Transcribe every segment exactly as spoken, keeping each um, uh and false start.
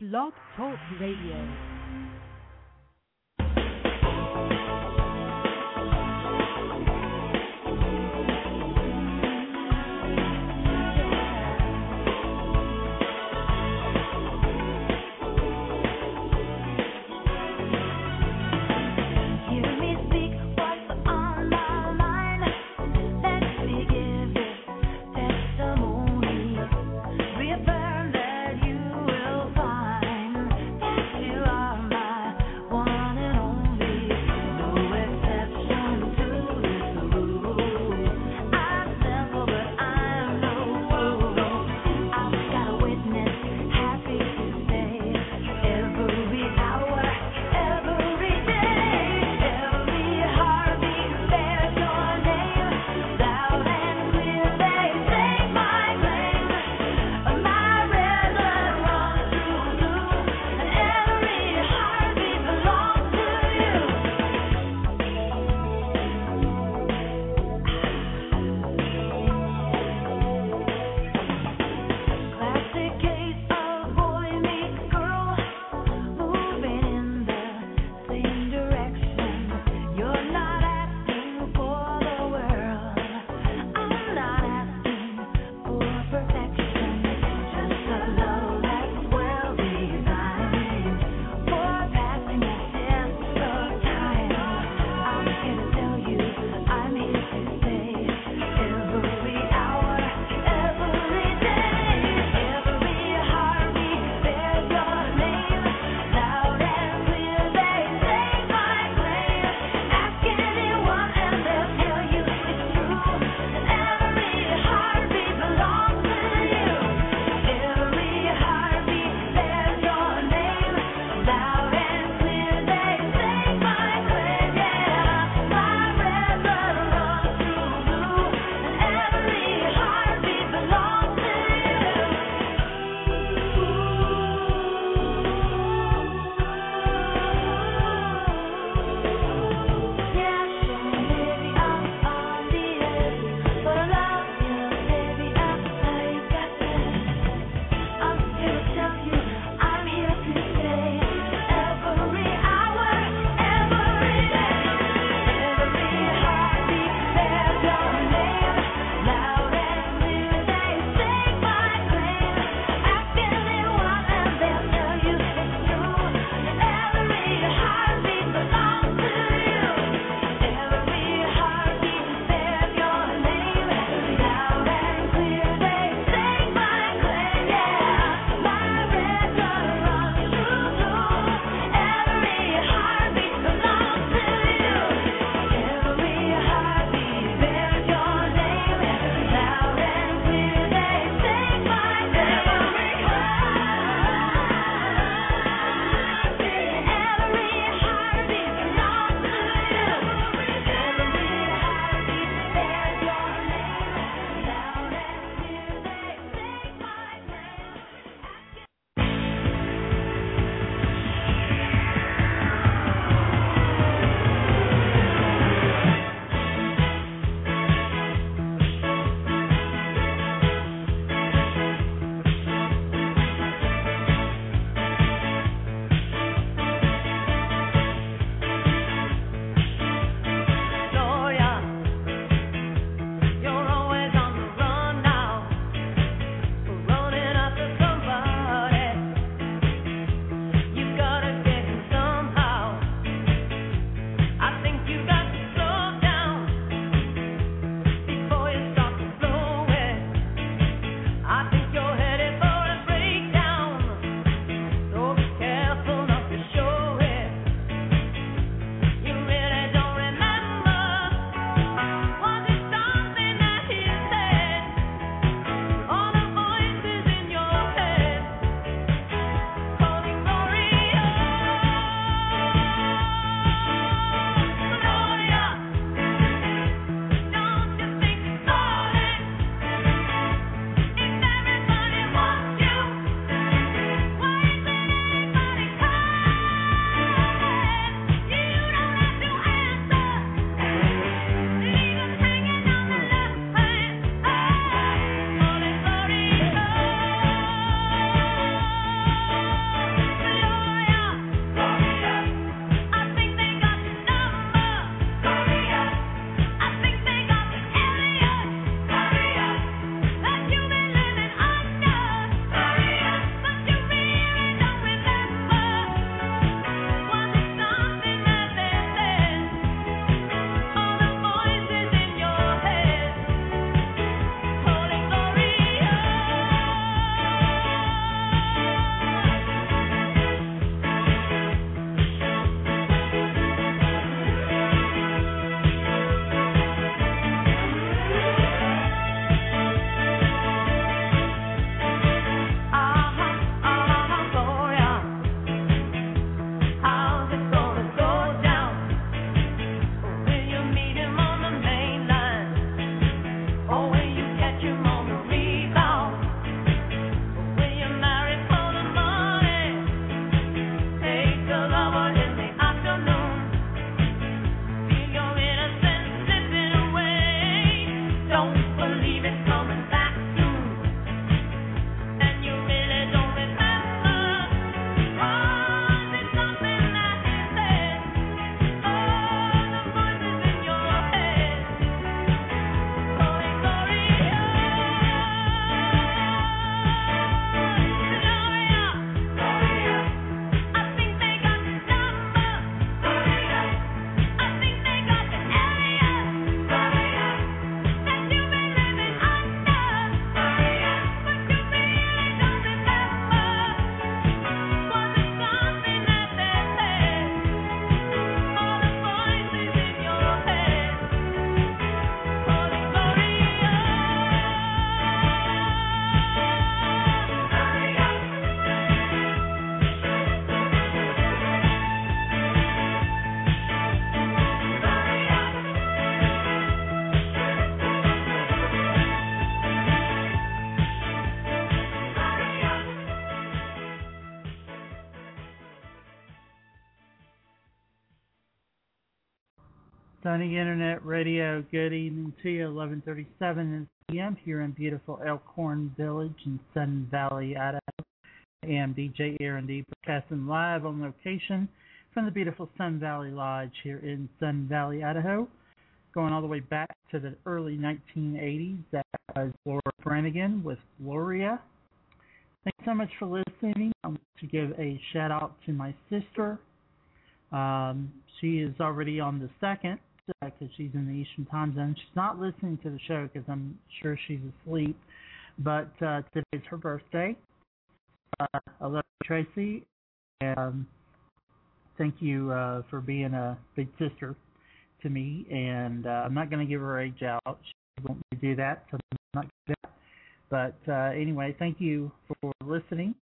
Blog Talk Radio. Reaffirm that you will find that you are Sunny Internet Radio, good evening to you. eleven thirty-seven p m here in beautiful Elkhorn Village in Sun Valley, Idaho. I am D J Aaron D, broadcasting live on location from the beautiful Sun Valley Lodge here in Sun Valley, Idaho. Going all the way back to the early nineteen eighties, that was Laura Branigan with Gloria. Thanks so much for listening. I want to give a shout out to my sister. Um, she is already on the second because uh, she's in the Eastern Time Zone. She's not listening to the show because I'm sure she's asleep. But uh, today's her birthday. Uh, I love you, Tracy. And, um, thank you uh, for being a big sister to me. And uh, I'm not going to give her age out. She won't do that, so I'm not going to do that. But uh, anyway, thank you for listening.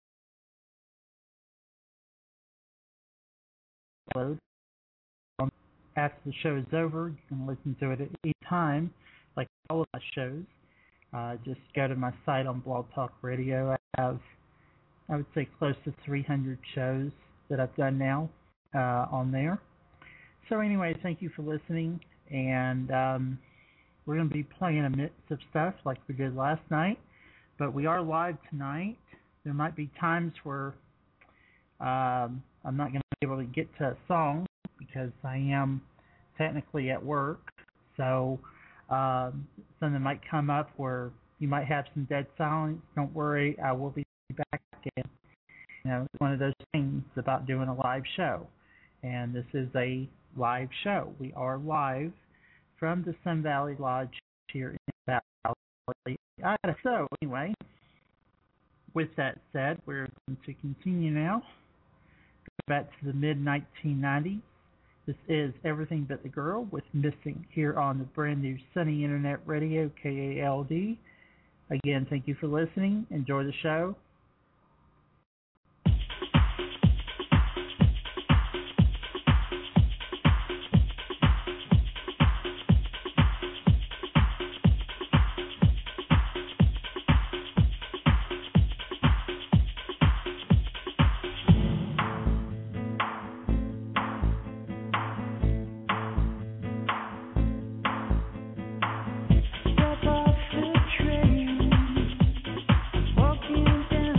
After the show is over, you can listen to it at any time, like all of my shows. Uh, just go to my site on Blog Talk Radio. I have, I would say, close to three hundred shows that I've done now uh, on there. So anyway, thank you for listening, and um, we're going to be playing a mix of stuff like we did last night, but we are live tonight. There might be times where um, I'm not going to be able to get to a song because I am technically at work, so um, something might come up where you might have some dead silence. Don't worry, I will be back again. You know, it's one of those things about doing a live show, and this is a live show. We are live from the Sun Valley Lodge here in Valley, Idaho. So anyway, with that said, we're going to continue now. Go back to the mid nineteen nineties. This is Everything But the Girl with Missing here on the brand new Sunny Internet Radio, K A L D. Again, thank you for listening. Enjoy the show. Step off the train, walking down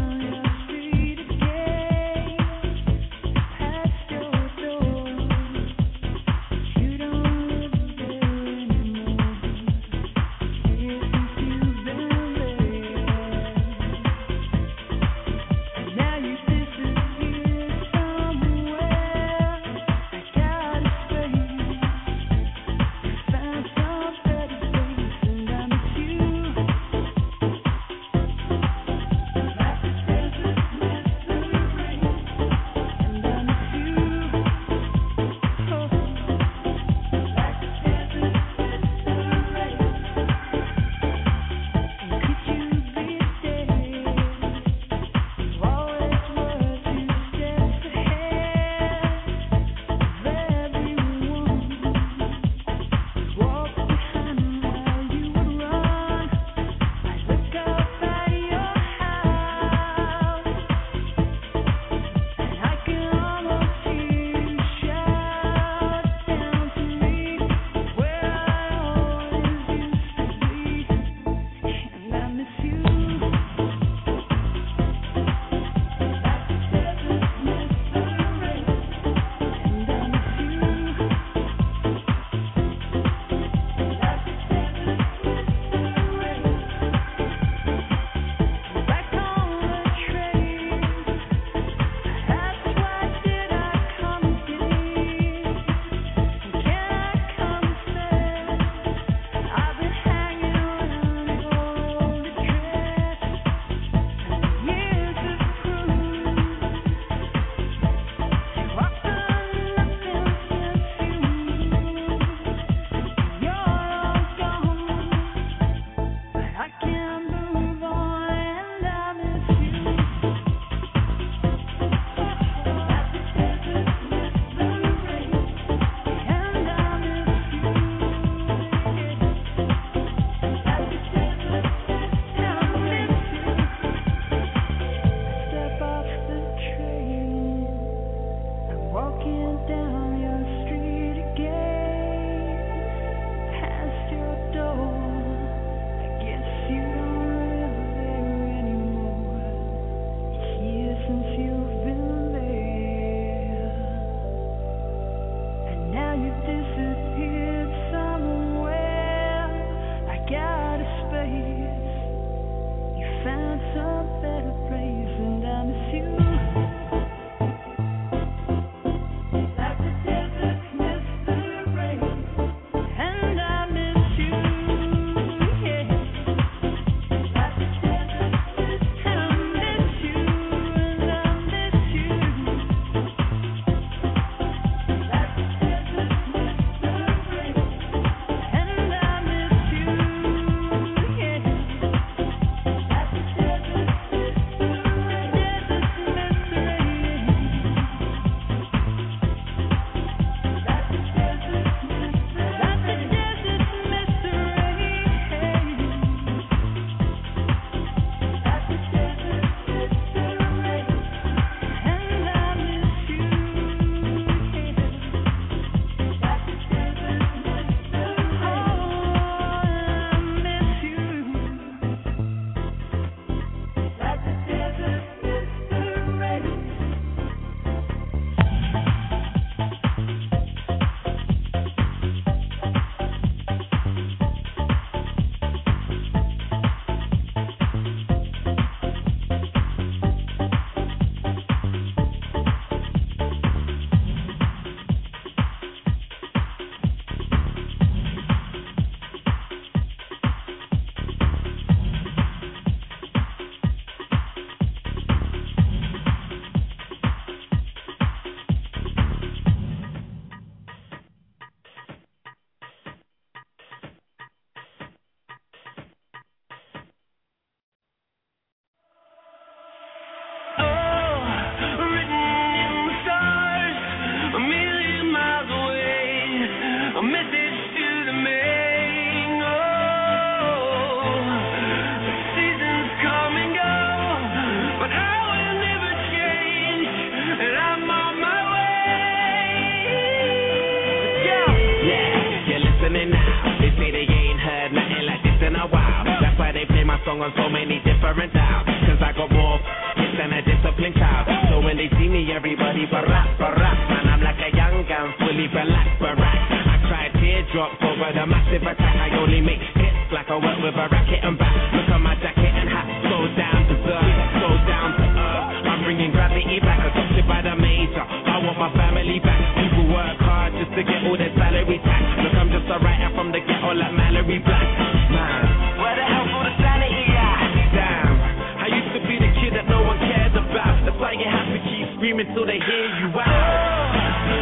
song on so many different dials. Cause I got more hits than a disciplined child. So when they see me, everybody barack, barack. Man, I'm like a young gun, fully relaxed, barack. I try teardrops over the massive attack. I only make hits like I work with a racket and back. Look at my jacket and hat, so down to earth, so down to earth. I'm bringing gravity back, adopted by the major. I want my family back. People work hard just to get all their salary tax. Look, I'm just a writer from the ghetto like Mallory Black. Man, where the hell's all the sanity at? Damn, I used to be the kid that no one cares about. That's why you have to keep screaming till they hear you out.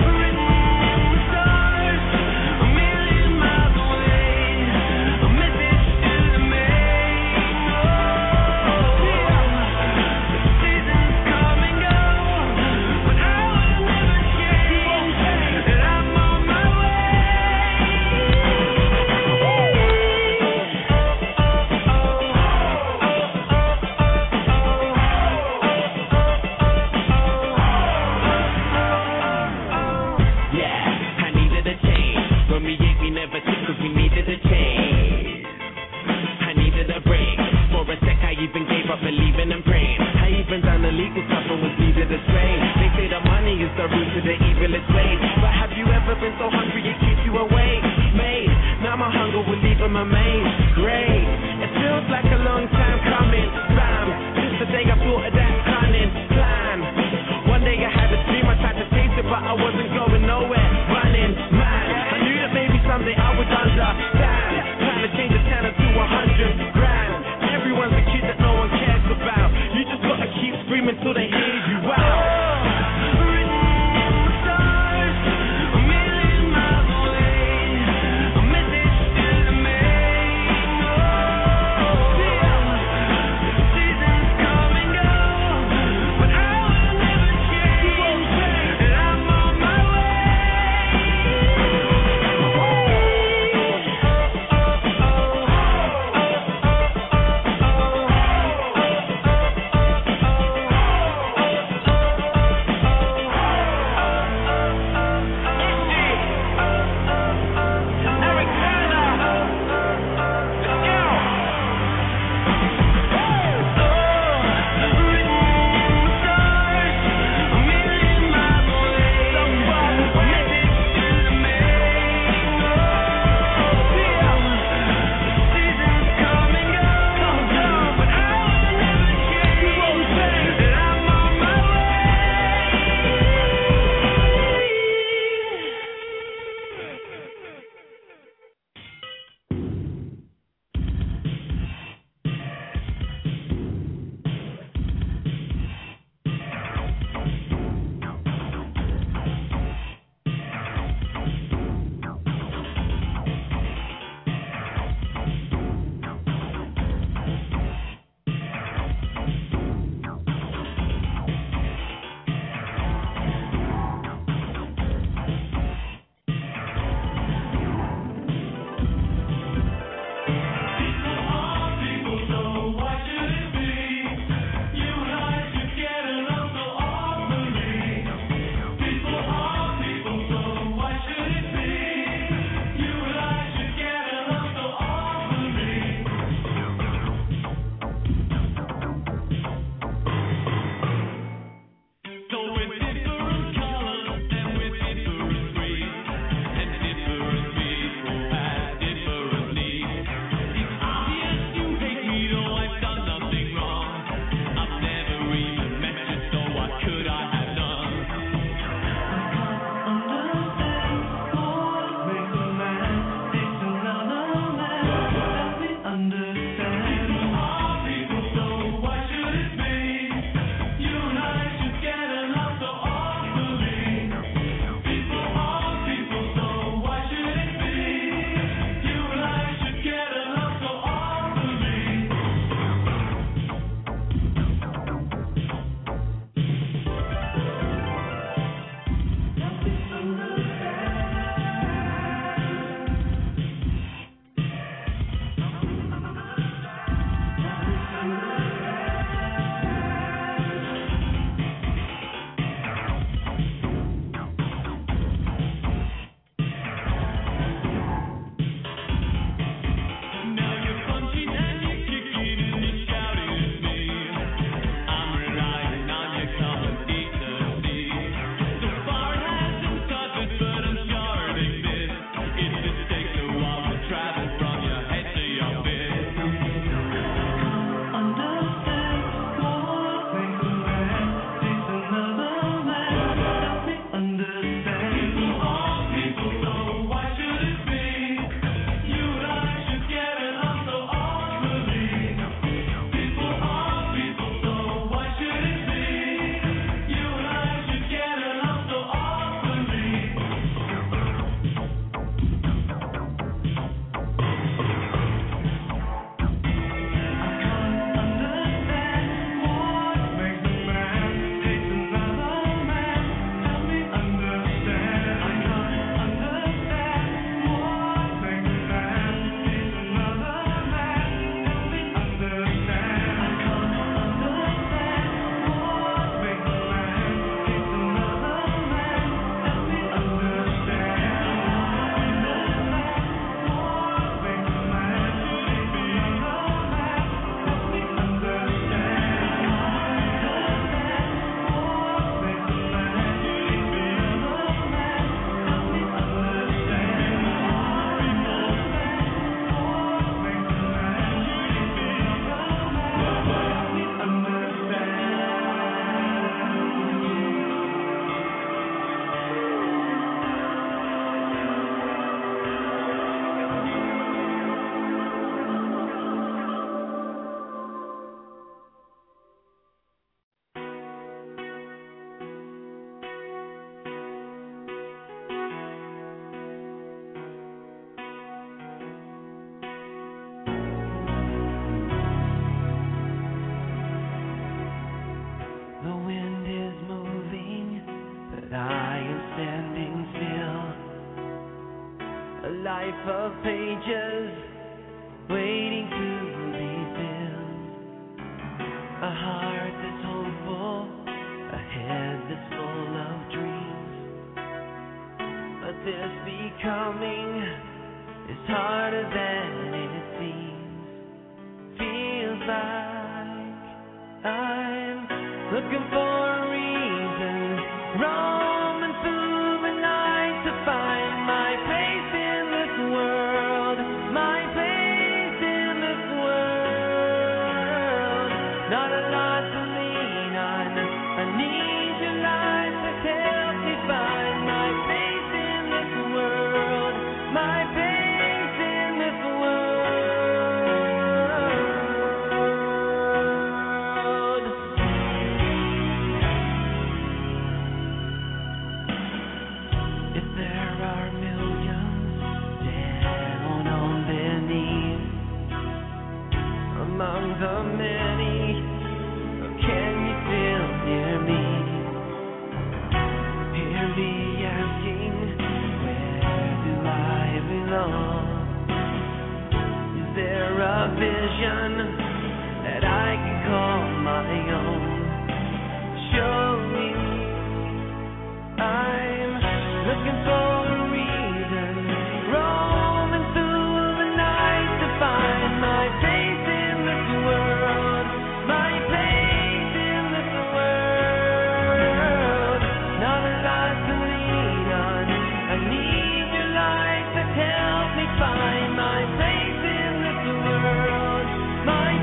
Believing and praying. I even done illegal stuff and was needed a train. They say the money is the root to the evilest way. But have you ever been so hungry it keeps you awake? Mate, now my hunger will leave him amazed. Great, it feels like a long time coming. Bam, since the day I thought of that cunning plan. One day I had a dream, I tried to chase it, but I wasn't going nowhere. Running, man, I knew that maybe someday I would understand. Trying to change a tenner to a hundred grand. Everyone's a kid that no one cares about. You just gotta keep screaming till they hear you out. Seasons come and go, but I will never change, and I'm on my way. life of pages waiting to be filled. A heart that's hopeful, a head that's full of dreams. But this becoming is harder than it seems. Feels like I'm looking for a reason, roaming through the night to find my place in this world, my place in this world. Not a lot to lean on, I need your light to help me find my place in this world, my place in this world. If there are millions down on their knees among the many, can you still hear me? Hear me asking, where do I belong? Is there a vision that I can call my own? Show me. I'm looking for a reason, roaming through the night to find my place in this world, my place in this world. Not a lot to lean on, I need your light to help me find my place in this world, my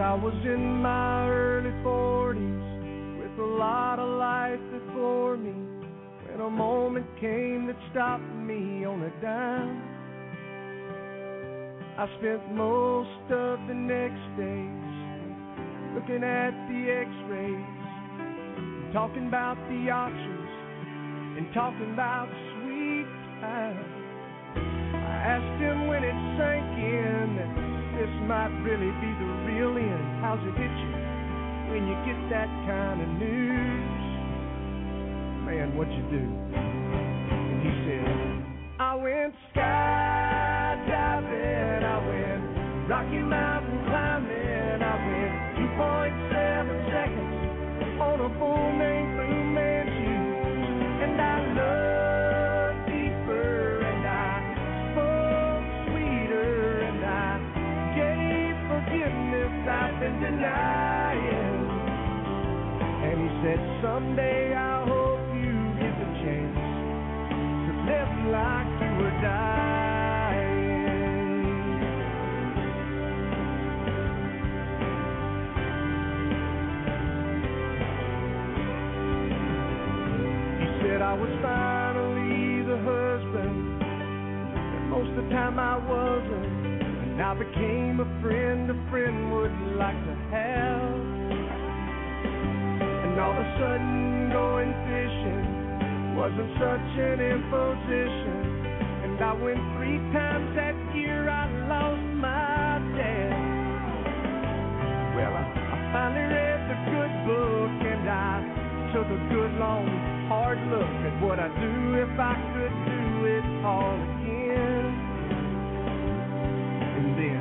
I was in my early forties with a lot of life before me when a moment came that stopped me on a dime. I spent most of the next days looking at the x-rays, talking about the options and talking about sweet time. I asked him when it sank in that this might really be the real end. How's it hit you when you get that kind of news? Man, what'd you do? And he said, I went skydiving, I went Rocky Mountain climbing, I went two point seven seconds on a bull named Blue Manchu, and I loved deeper, and I spoke sweeter, and I gave forgiveness I've been denying. And he said, someday I hope you get the chance to live like you were dying. He said I was finally the husband that most of the time I wasn't, and I became a friend a friend would like to have. And all of a sudden going fishing wasn't such an imposition, and I went three times that year I lost my dad. Well, I, I finally read the good book, and I took a good long hard look at what I'd do if I could do it all again. And then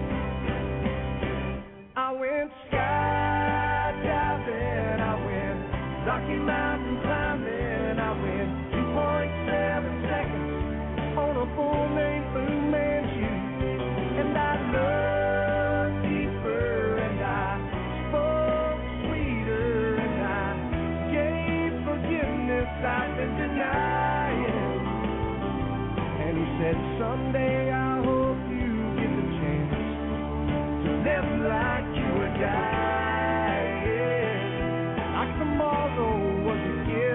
I went skydiving, I went Rocky Mountain climbing, I went two point seven seconds on a bull named Blue Manchu, and I loved deeper, and I spoke sweeter, and I gave forgiveness I've been denying. And he said, someday I hope you get the chance to live like you were dying. Like tomorrow was a gift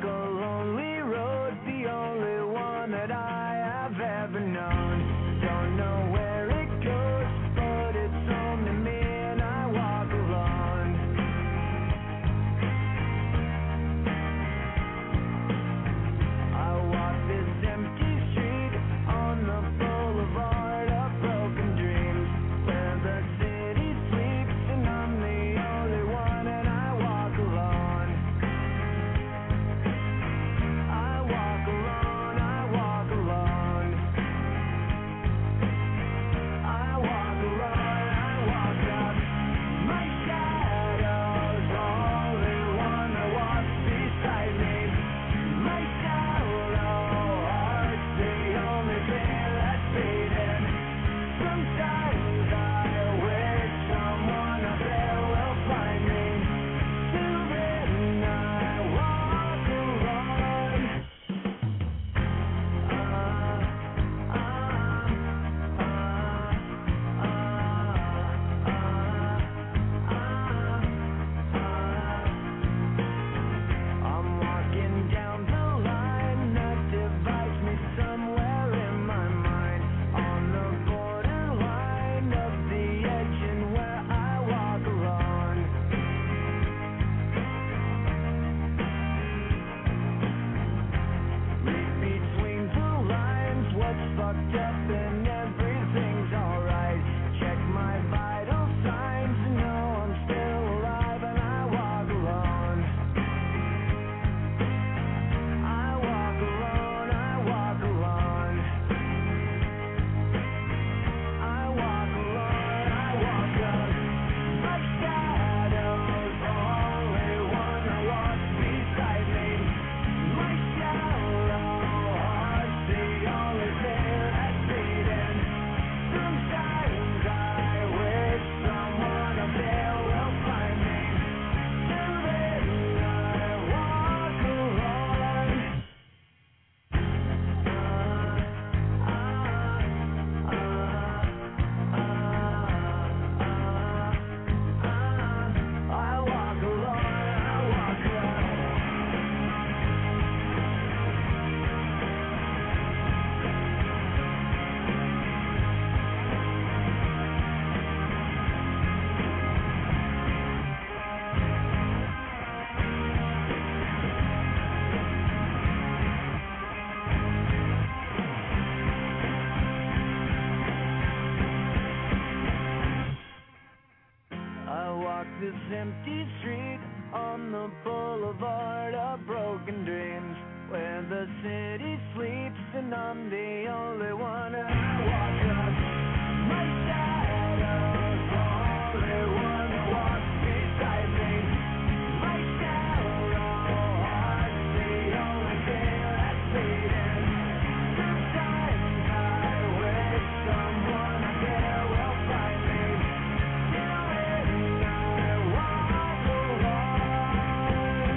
a lonely road, the only one that I have ever known. Don't know where it goes, but it's home to me and I walk alone. I walk this empty street on the boulevard of broken dreams, where the city sleeps and I'm the only one and I walk alone. I walk alone, I walk alone. I walk alone, I walk up. My shadow's the only one that walks beside me. My shallow heart's the only thing that's beating. Sometimes I wish someone up there will find me. Till then I walk alone. Ah, ah, ah, ah, ah. I'm walking down the line that divides me somewhere in my mind, on the borderline of the edge and where I walk alone. Read between the lines what's fucked up and everything's alright. Check my vital signs and know I'm still alive and I walk alone. I walk alone, I walk alone. I walk alone, I walk up. My shadow's the only one that walks beside me. My shallow heart's the only thing that's beating. Sometimes I wish someone up there will find me. Till then I walk alone. Ah, ah, ah, ah, ah. I walk alone, I walk alone. I walk this empty street on the boulevard of broken dreams, where the city sleeps and I'm the only one and I walk up. My shadow's the only one that walks beside me. My shallow heart's the only thing that's beating. Sometimes I wish someone up there will find me. Till then I walk alone.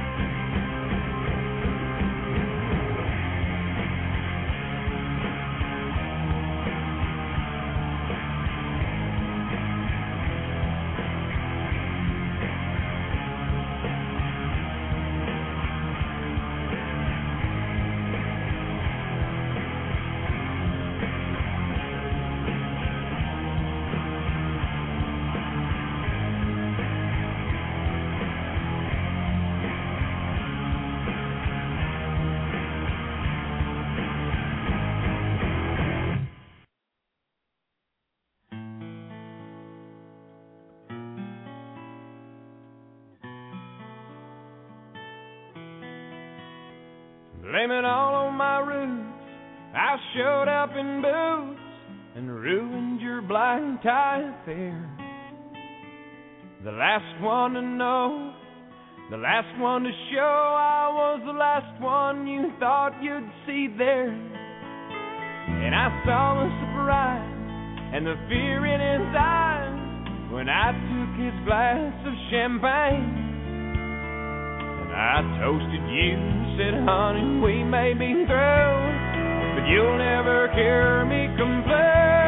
Blame it all on my roots. I showed up in boots and ruined your blind tie affair. The last one to know, the last one to show, I was the last one you thought you'd see there. And I saw the surprise and the fear in his eyes when I took his glass of champagne. I toasted you, said, honey, we may be through, but you'll never hear me complain.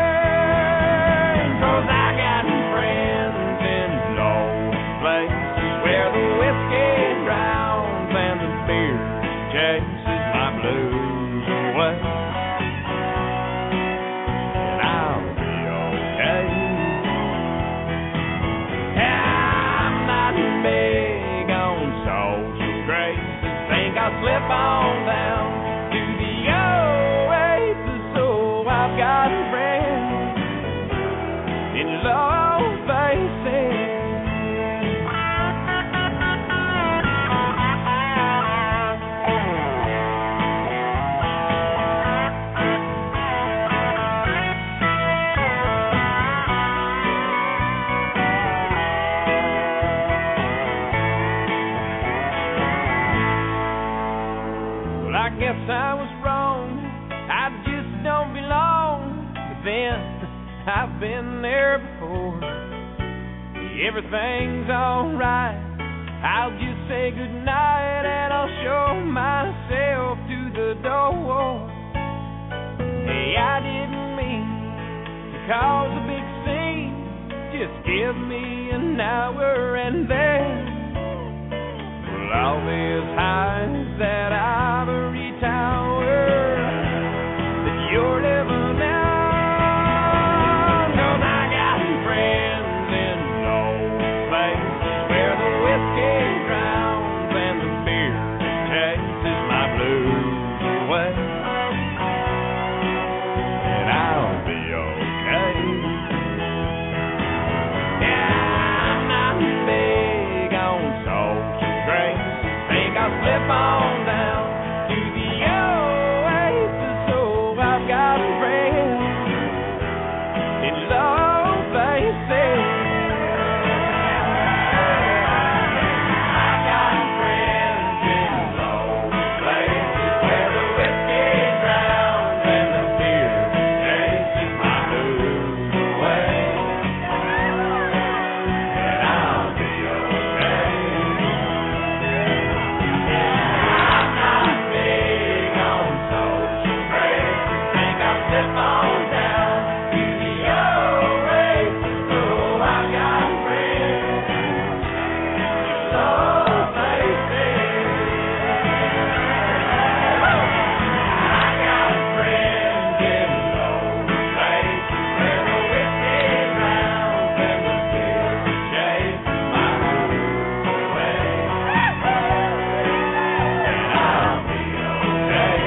'Cause I got friends in low places where the whiskey drowns and the beer chases my blues away. And I'll be okay. I'm not big on social graces. Think I'll slip on down to the oasis. So I've got friends in low faces. I guess I was wrong, I just don't belong. But then, I've been there before. Everything's alright, I'll just say goodnight and I'll show myself to the door. Hey, I didn't mean to cause a big scene. Just give me an hour and then all these highs that ivory tower that you're living on. 'Cause I got friends in old places where the whiskey drowns and the beer chases my blues away. And I'll be okay. Yeah, I'm not big on social grace. I'll slip on down to the oasis. So I've got friends in low places. I've got friends in low places where the whiskey drowns and the beer chases my blues away. And I'll be okay. Slip on down to the oasis. So I've got friends in low places. I got friends in low places where the whiskey drowns and the beer chases my blues away. And I'll be okay.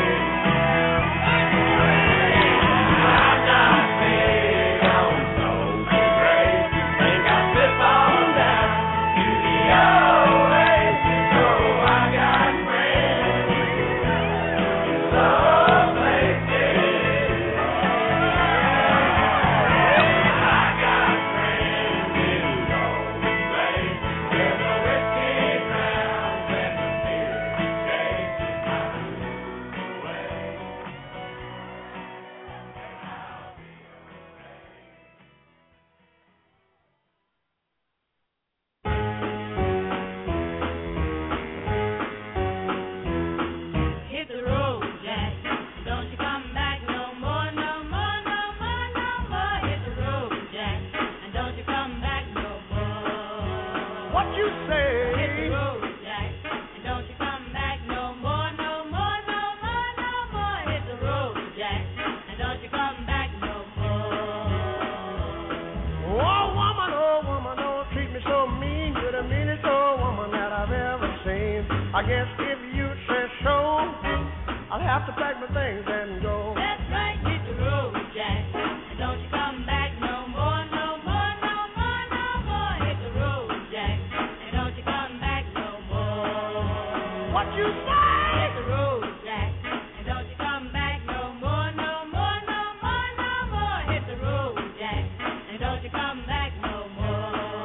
I guess if you say so, I'll have to pack my things and go. That's right, hit the road, Jack. And don't you come back no more, no more, no more, no more. Hit the road, Jack. And don't you come back no more. What you say? Hit the road, Jack. And don't you come back no more, no more, no more, no more. Hit the road, Jack. And don't you come back no more.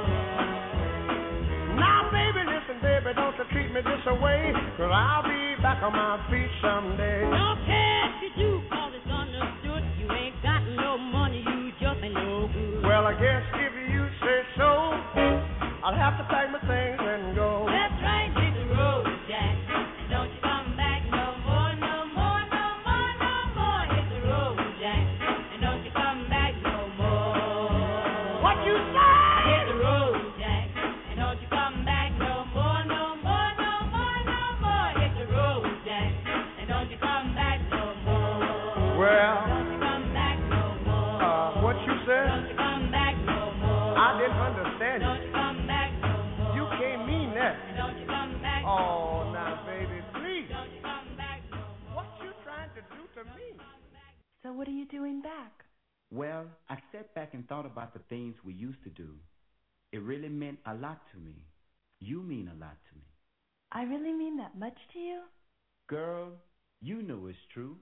Now, baby, listen, baby, don't you treat me this away, 'cause I'll be back on my feet someday. Don't care if you do, 'cause it's understood. You ain't got no money, you just ain't no good. Well, I guess if you say so, I'll have to pack my things and go. That's right, hit the road, Jack. And don't you come back no more, no more, no more, no more. Hit the road, Jack. And don't you come back no more. What you say? Hit the road, Jack. And don't you come back no more, no more, no more, no more. Hit the road, Jack. what are you doing back? Well, I sat back and thought about the things we used to do. It really meant a lot to me. You mean a lot to me. I really mean that much to you? Girl, you know it's true.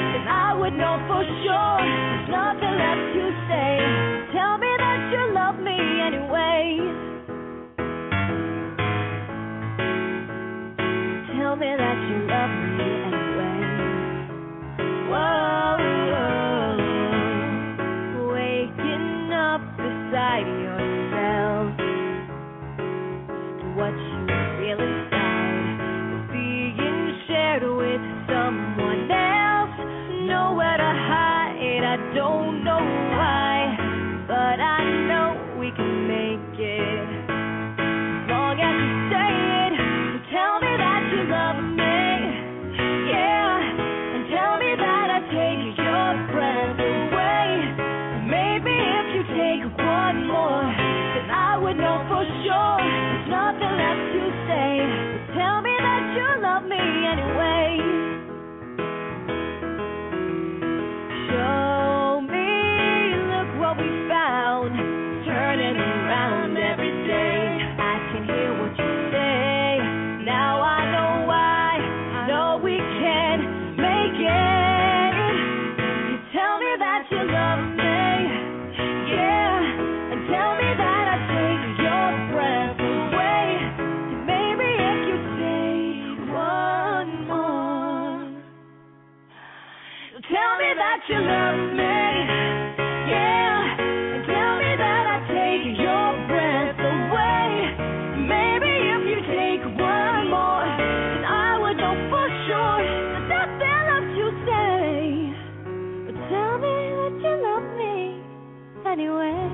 know for sure there's nothing left to say. Tell me that you love me. I don't know why, but I know we can make it. As long as you say it, so tell me that you love me, yeah, and tell me that I take your breath away. Maybe if you take one more, then I would know for sure there's nothing left to say. But tell me that you love me anyway. Show me, look what we found, turning around every day. I can hear what you say, now I know why. I know we can make it. You tell me that you love me, yeah, and tell me that I take your breath away. And maybe if you take one more, tell me that you love me, yeah, and tell me that I take your breath away. Maybe if you take one more, then I would know for sure that nothing left to say. But tell me that you love me anyway.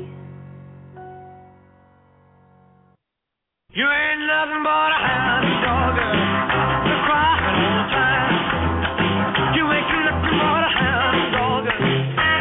You ain't nothing but a hound dog, just crying all the time. You ain't nothing but a hound dog.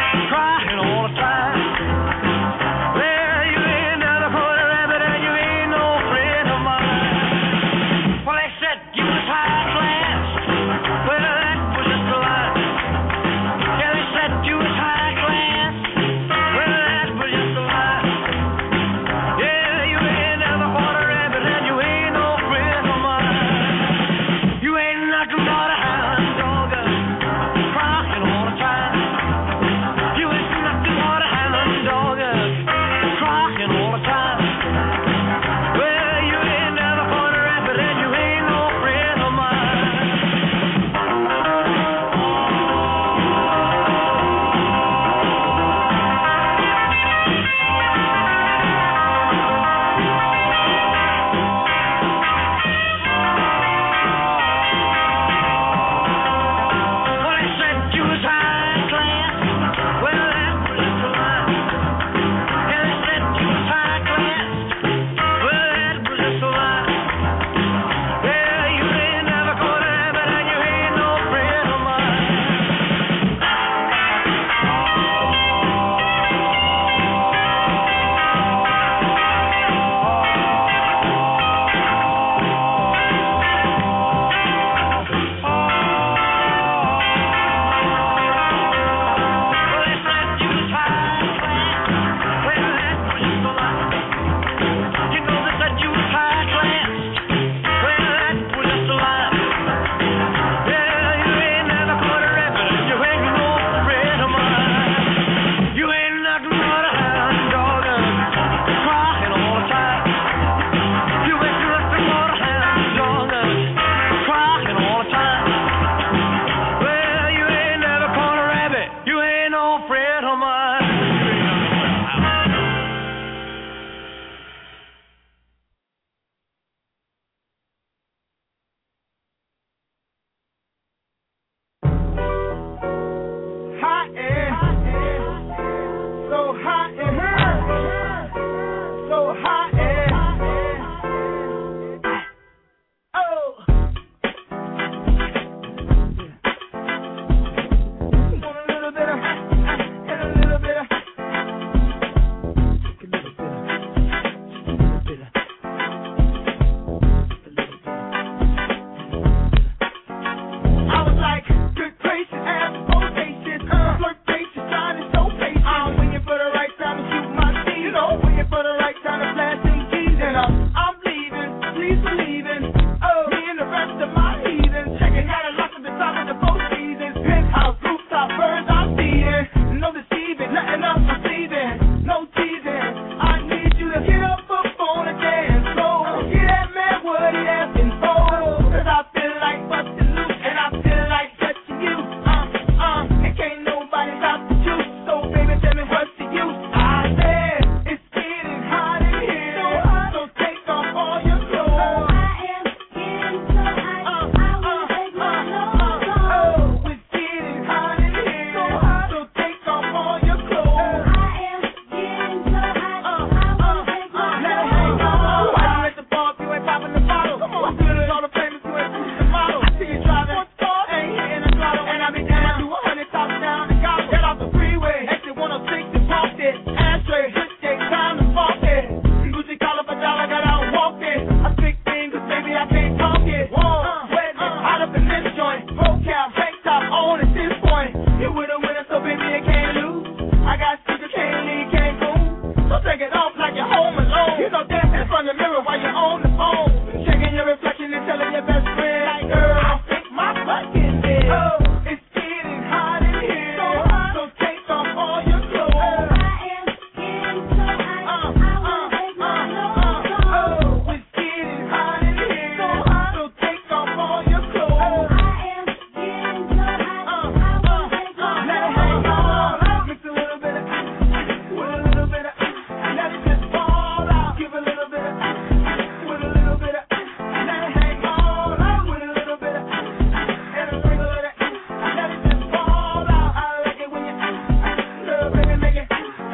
You with a winner, so baby, you can't lose. I got secrets, can't leave, can't move. So take it off like you're home alone. You know, dancing in front of the mirror while you're on the phone. Checking your reflection and telling your best friend, like, girl, I think my butt getting big. Oh, it's getting hot in here. So hot. So take off all your clothes. Oh, I am getting so hot. Uh, I won't take my clothes off. Oh, it's getting hot in here. So hot. So take off all your clothes. Oh, I am getting so hot. Uh, I won't take my clothes off. Let it hang all out. Mix a little bit of with a little bit of let it just fall out. Give a little bit of with a little bit of let it hang all out. With a little bit of and a sprinkle of that. Let it just fall out. I like it when you little baby make it.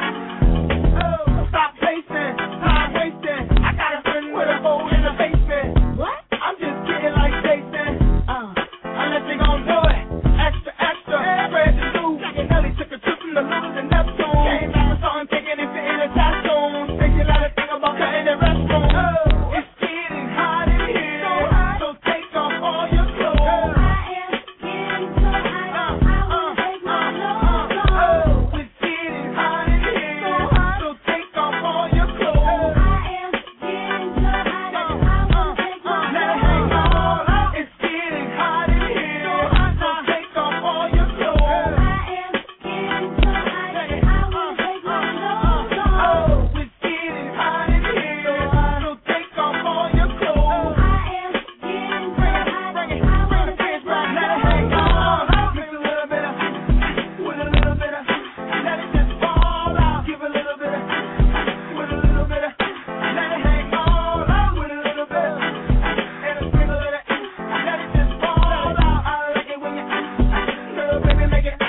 Oh, stop pacing, time wasting. I got a friend with a bowl in the basement. What? I'm just kidding like Jason. Uh, unless they gon' do it. Extra, extra, spread the news. And Nelly took a trip from the Lulu to Neptune. Came back and saw him taking it in a tattoo. Think you let her think about cutting the restroom. Oh, it's getting hot in here. So hot. So take off all your clothes. Oh, I am getting so hot. Uh, I won't take my clothes off. Oh, it's getting hot in here. So hot. So take off all your clothes. Oh, I am getting so hot. I won't take my clothes off. Let it hang all out. It's getting hot in here. So hot. So take off all your clothes. Oh, I am getting so hot. I won't take my clothes off. Oh, it's getting hot in here. So hot. So take off all your clothes. Oh, I am getting so hot. Bring it, bring the pants back. Let it hang all out. Mix a little bit of with a little bit of let it just fall out. Give a little bit of with a little bit of let it hang all out. With a little bit of and a sprinkle of that. Let it just fall out. I like it when you little baby make it.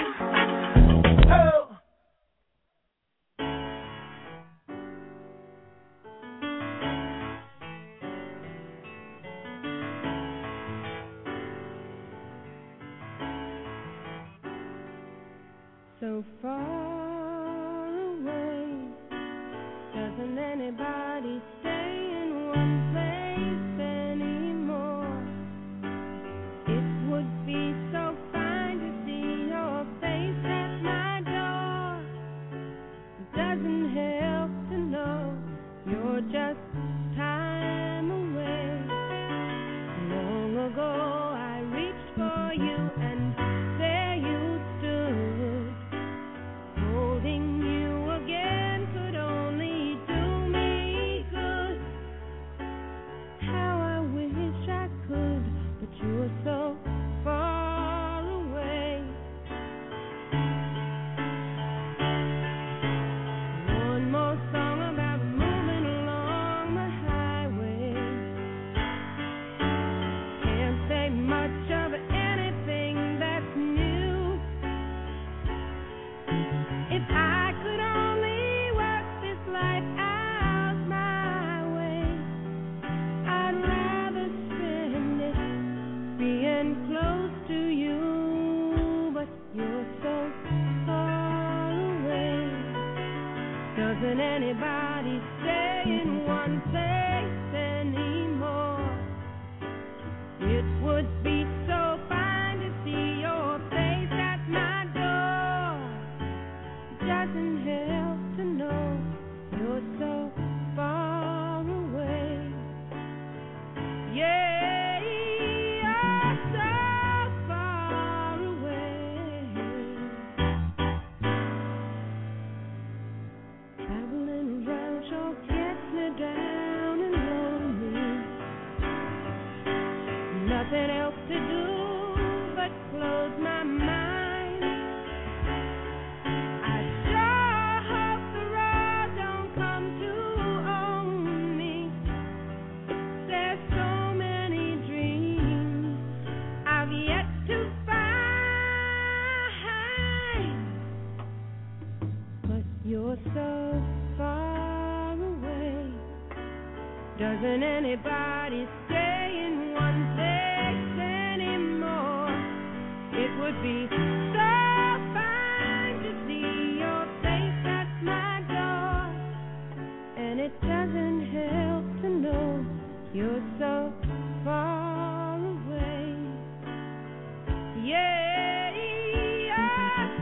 Oh. So far away, doesn't anybody stay in one place anymore? It would be so fine to see your face at my door. It doesn't help to know you're just time away. Long ago I reached for you and there you stood. Holding you again could only do me good. How I wish I could, but you're so far away. One more song about moving along the highway. Can't say much of anything that's new. If I could only work this life out my way, I'd rather spend it being close to you, but you're so far away. Doesn't anybody stay in one place anymore? It would be so fine to see your face at my door. Doesn't help to know you're so far away. Yeah, you're so far away. Traveling around sure gets me down and lonely. Nothing else to do but close my mind. I sure hope the road don't come to own me. There's so many dreams I've yet to find, but you're so far away. Doesn't anybody stay in one place anymore? It would be so fine to see your face at my door, and it doesn't help to know you're so far away. Yeah, you're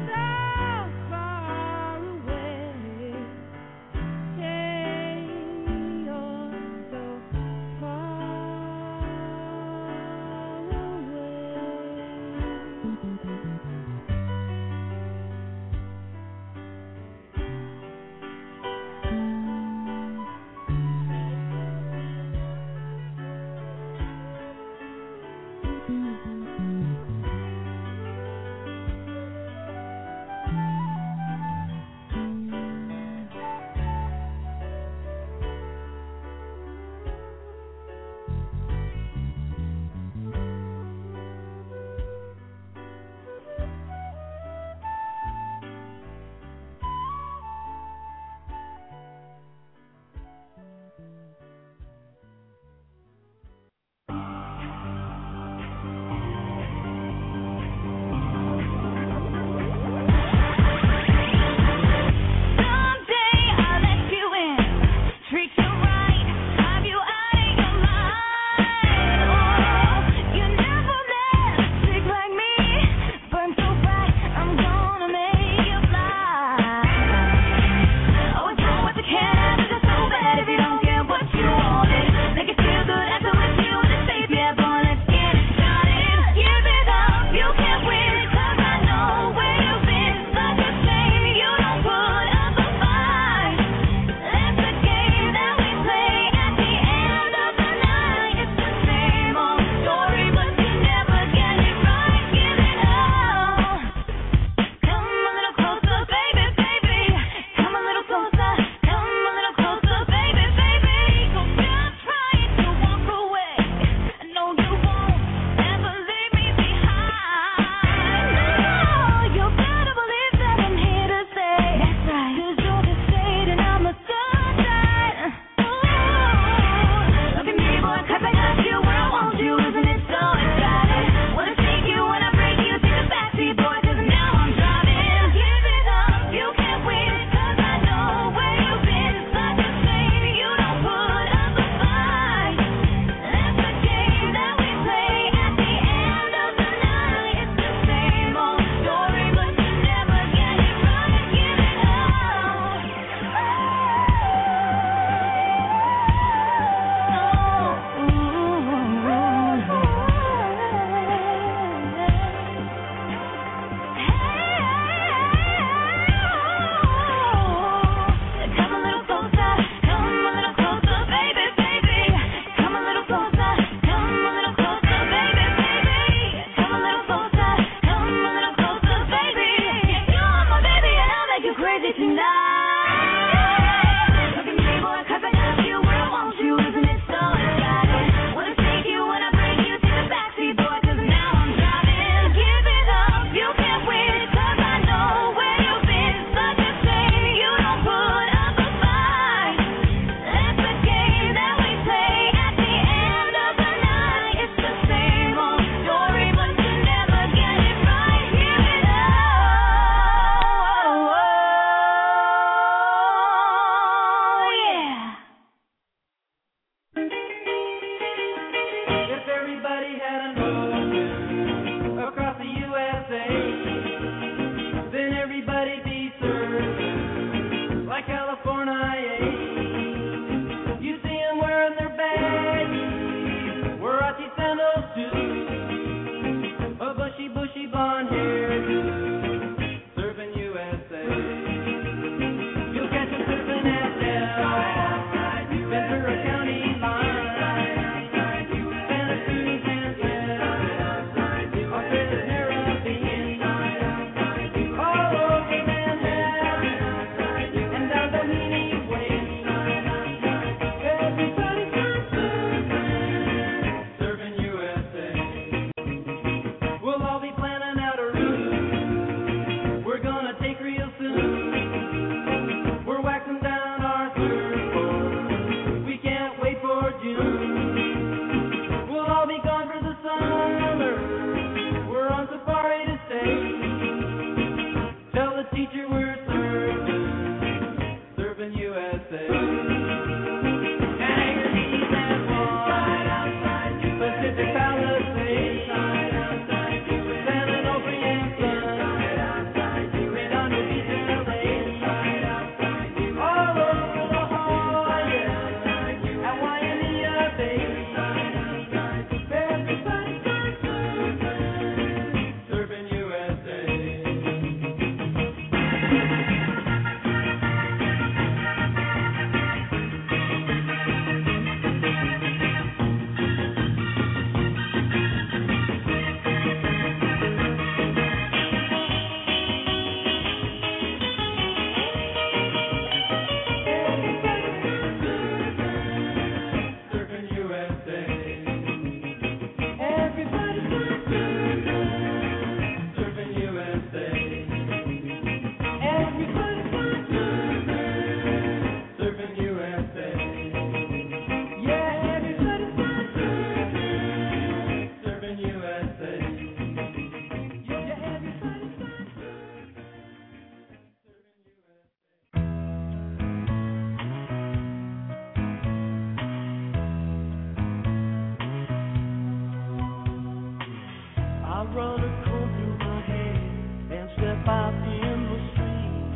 pop in the street.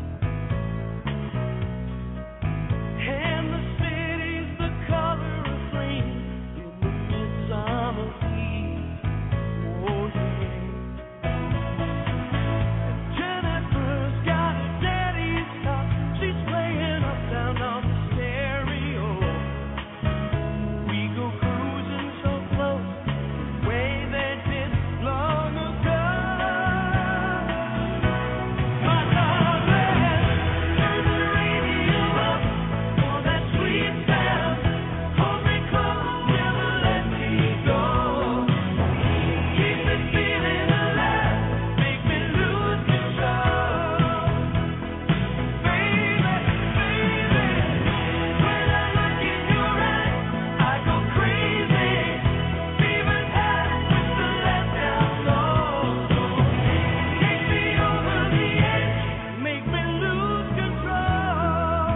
And the city's the color of green in the midsummer heat. Oh yeah. And Jennifer's got a daddy's car. She's playing up down on the stereo. We go cruising so close, way they did long ago. My darling, turn the radio up for that sweet sound. Hold me close, never let me go. Keep me feeling alive, make me lose control. Baby, baby, when I look in your eyes, I go crazy. Fever high with the letdown low. Take me over the edge, make me lose control.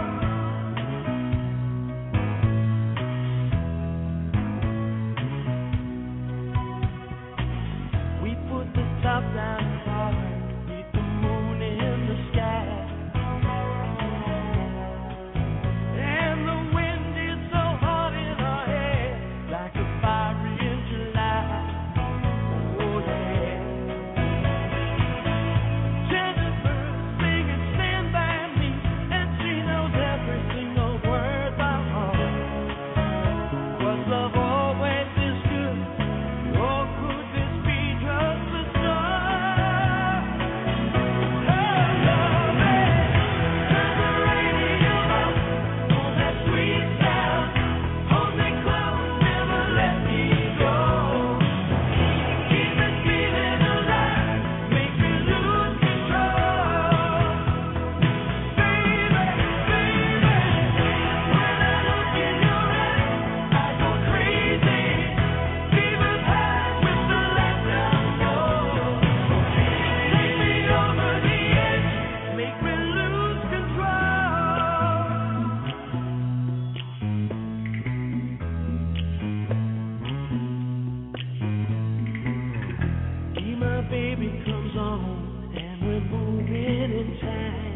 We put the top down hard, meet the moon in the sky. And the wind is so hot in our hair, like a fire in July. Oh yeah. Jennifer's singing Stand By Me, and she knows every single word by heart. Was love always this good, or could this be just the start? Oh, love it. Turn the radio up on that sweet sound. Hold me close, never let me go. Keep me feeling alive, make me lose control. Baby, baby, when I look in your eyes, I go crazy. Fever high with the letdown low. Take me over the edge, make me lose control. See my baby comes on, and we're moving in time.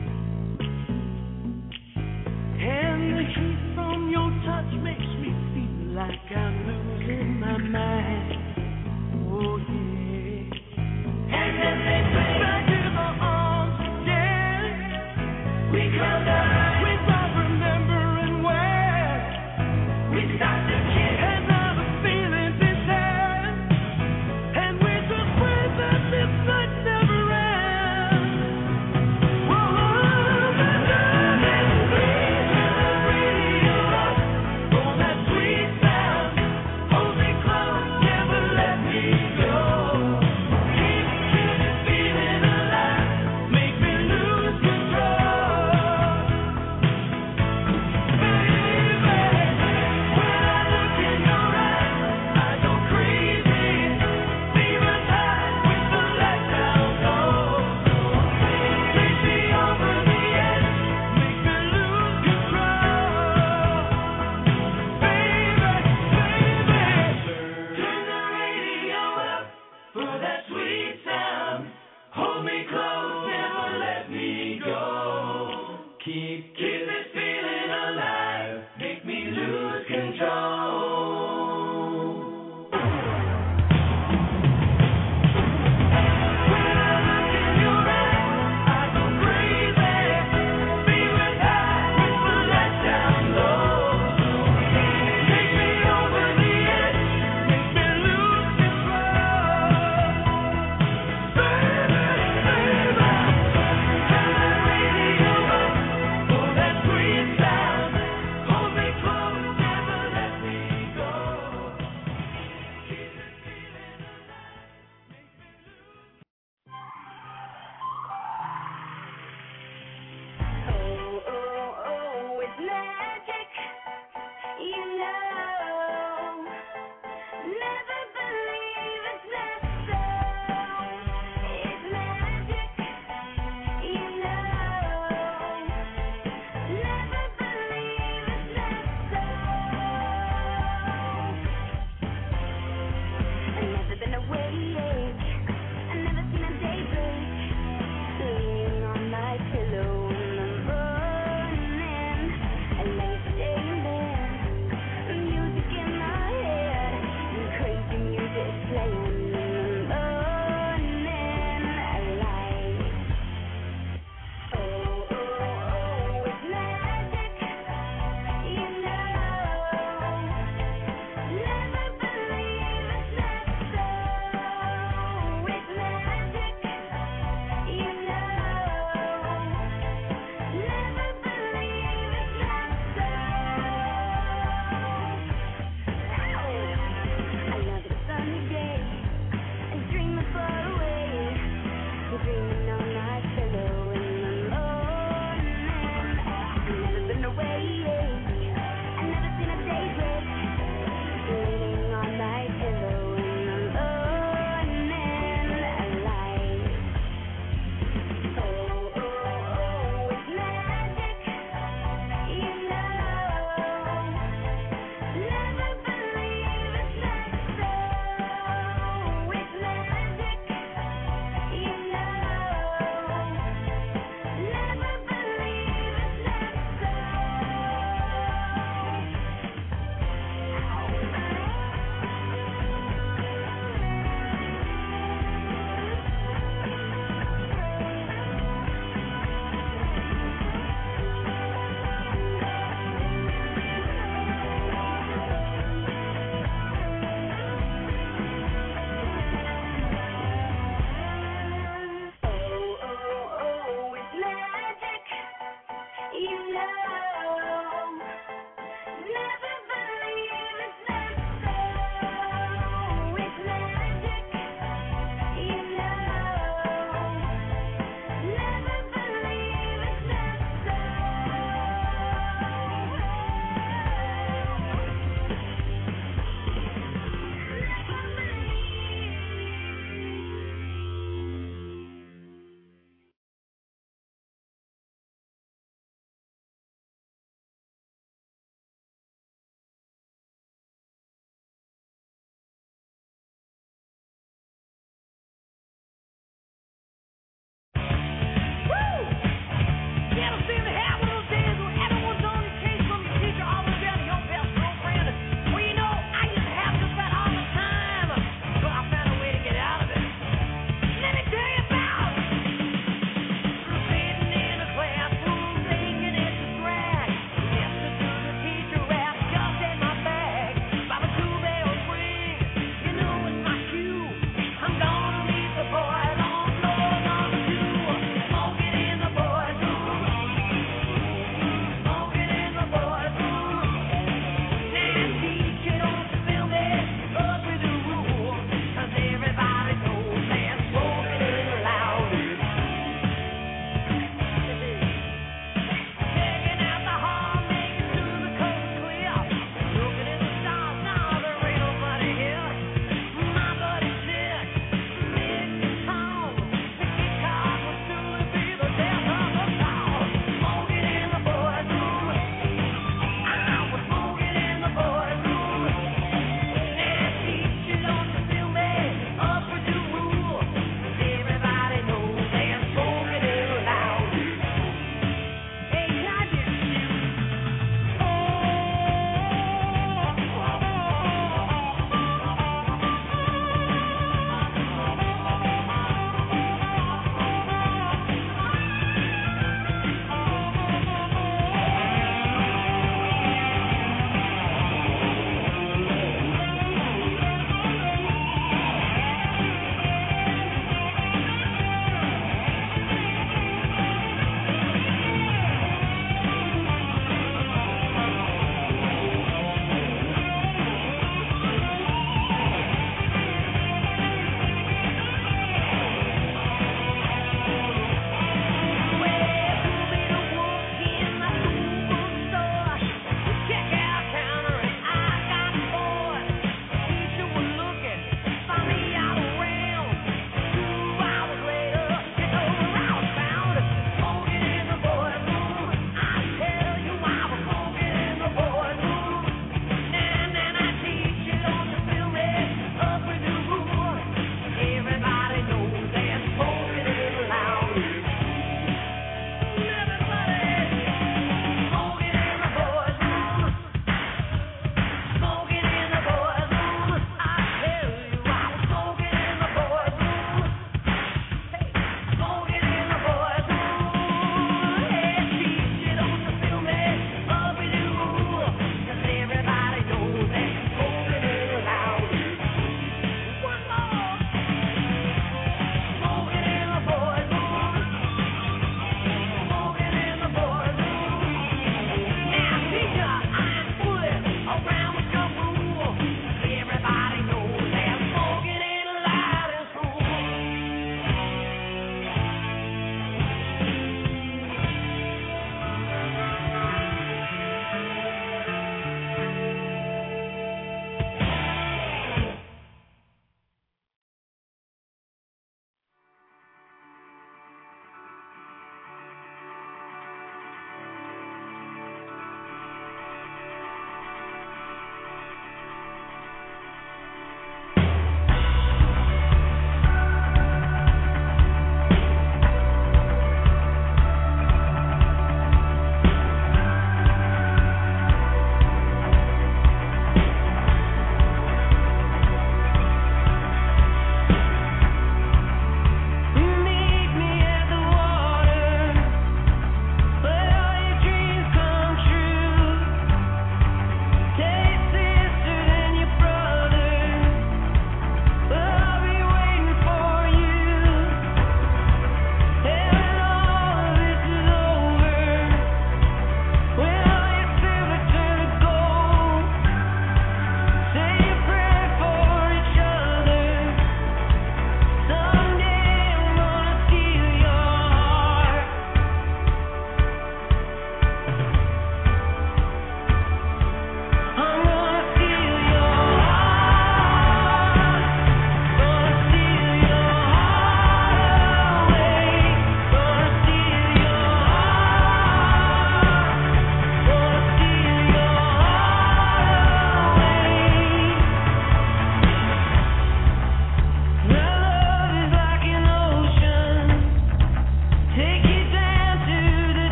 And the heat from your touch makes me feel like I'm losing my mind. Oh yeah. And then they play back in my arms again. We collide without remembering where we start to kiss. And now the feelings inside, and we just pray that this night never ends. Whoa, my darling, please turn the radio up on that sweet sound. Hold me close, never let me go. Keep, keep me feeling alive, make me lose control. Baby, when I look in your eyes, I go crazy. Fever high with the letdown low. Take me over the edge, make me lose control. Baby, baby, turn the radio up for that sweet sound. Hold me close, never let me go. Keep, keep this feeling alive, make me lose control. When I look in your eyes, I go crazy. Fever high with the letdown low. Take me over the edge, make me lose control. Baby, baby, turn the radio up for that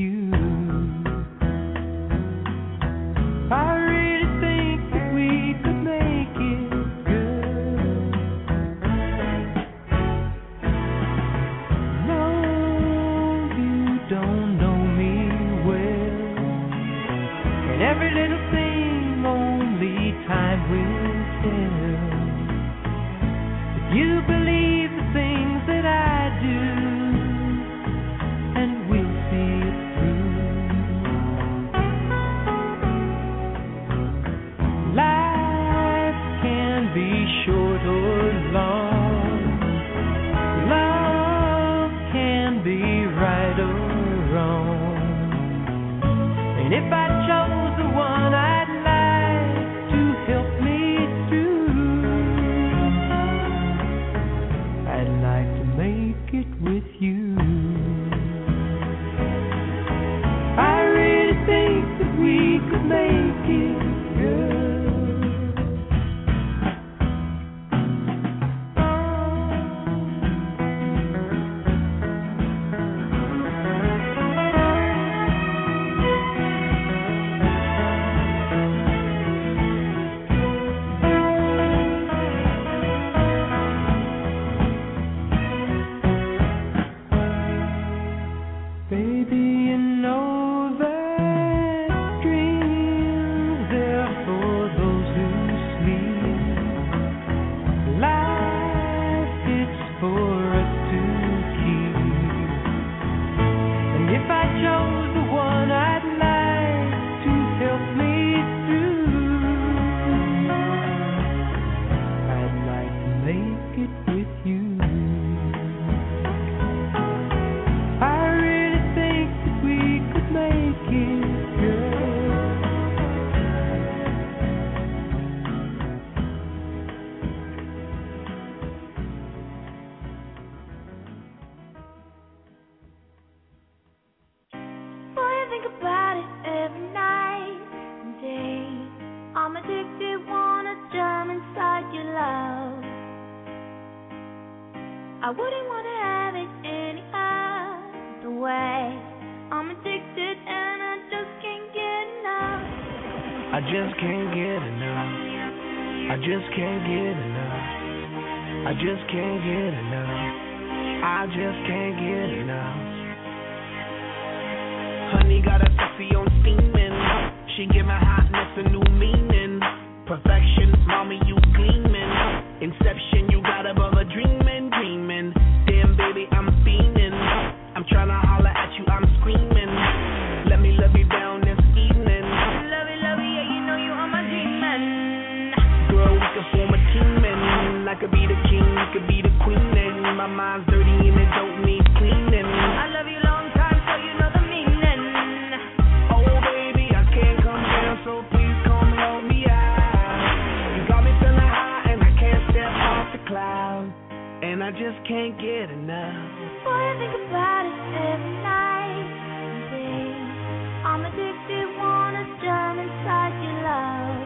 you. I really think that we could make it good. No, you don't know me well, and every little thing only time will tell. If you believe the things that I do, and we'll see it through. Life can be short or long. Love can be right or wrong. And if I chose the one I'd like to help me through, I'd like to make it with you. I really think that we could make it good. Baby, you know that dreams are for those who sleep. Life, it's for us to keep. And if I chose the one I'd like to help me through, I'd like to make it with you. I really think that we could make it good. Boy, I think about it every night and day. I'm addicted, wanna jump inside your love. I wouldn't wanna have it any other way. I'm addicted and I just can't get enough. I just can't get enough. I just can't get enough. I just can't get enough. I just can't get enough. Honey got a sexy on steaming. She giving hotness a new meaning. Perfection, mommy, you gleaming. Inception, you got above a dreaming, dreaming. Damn, baby, I'm fiending. I'm tryna holler at you, I'm screaming. Let me love you down this evening. Love it, love it, yeah, you know you are my demon. Girl, we could form a team and I could be the king, you could be the queen. And my mind's dirty and it don't need cleaning. I love you long time, so you know the meaning. Oh, baby, I can't come down, so please come help me out. You got me feeling high and I can't step off the cloud. And I just can't get enough. Boy, I think about it every night and day. I'm addicted, wanna jump inside your love.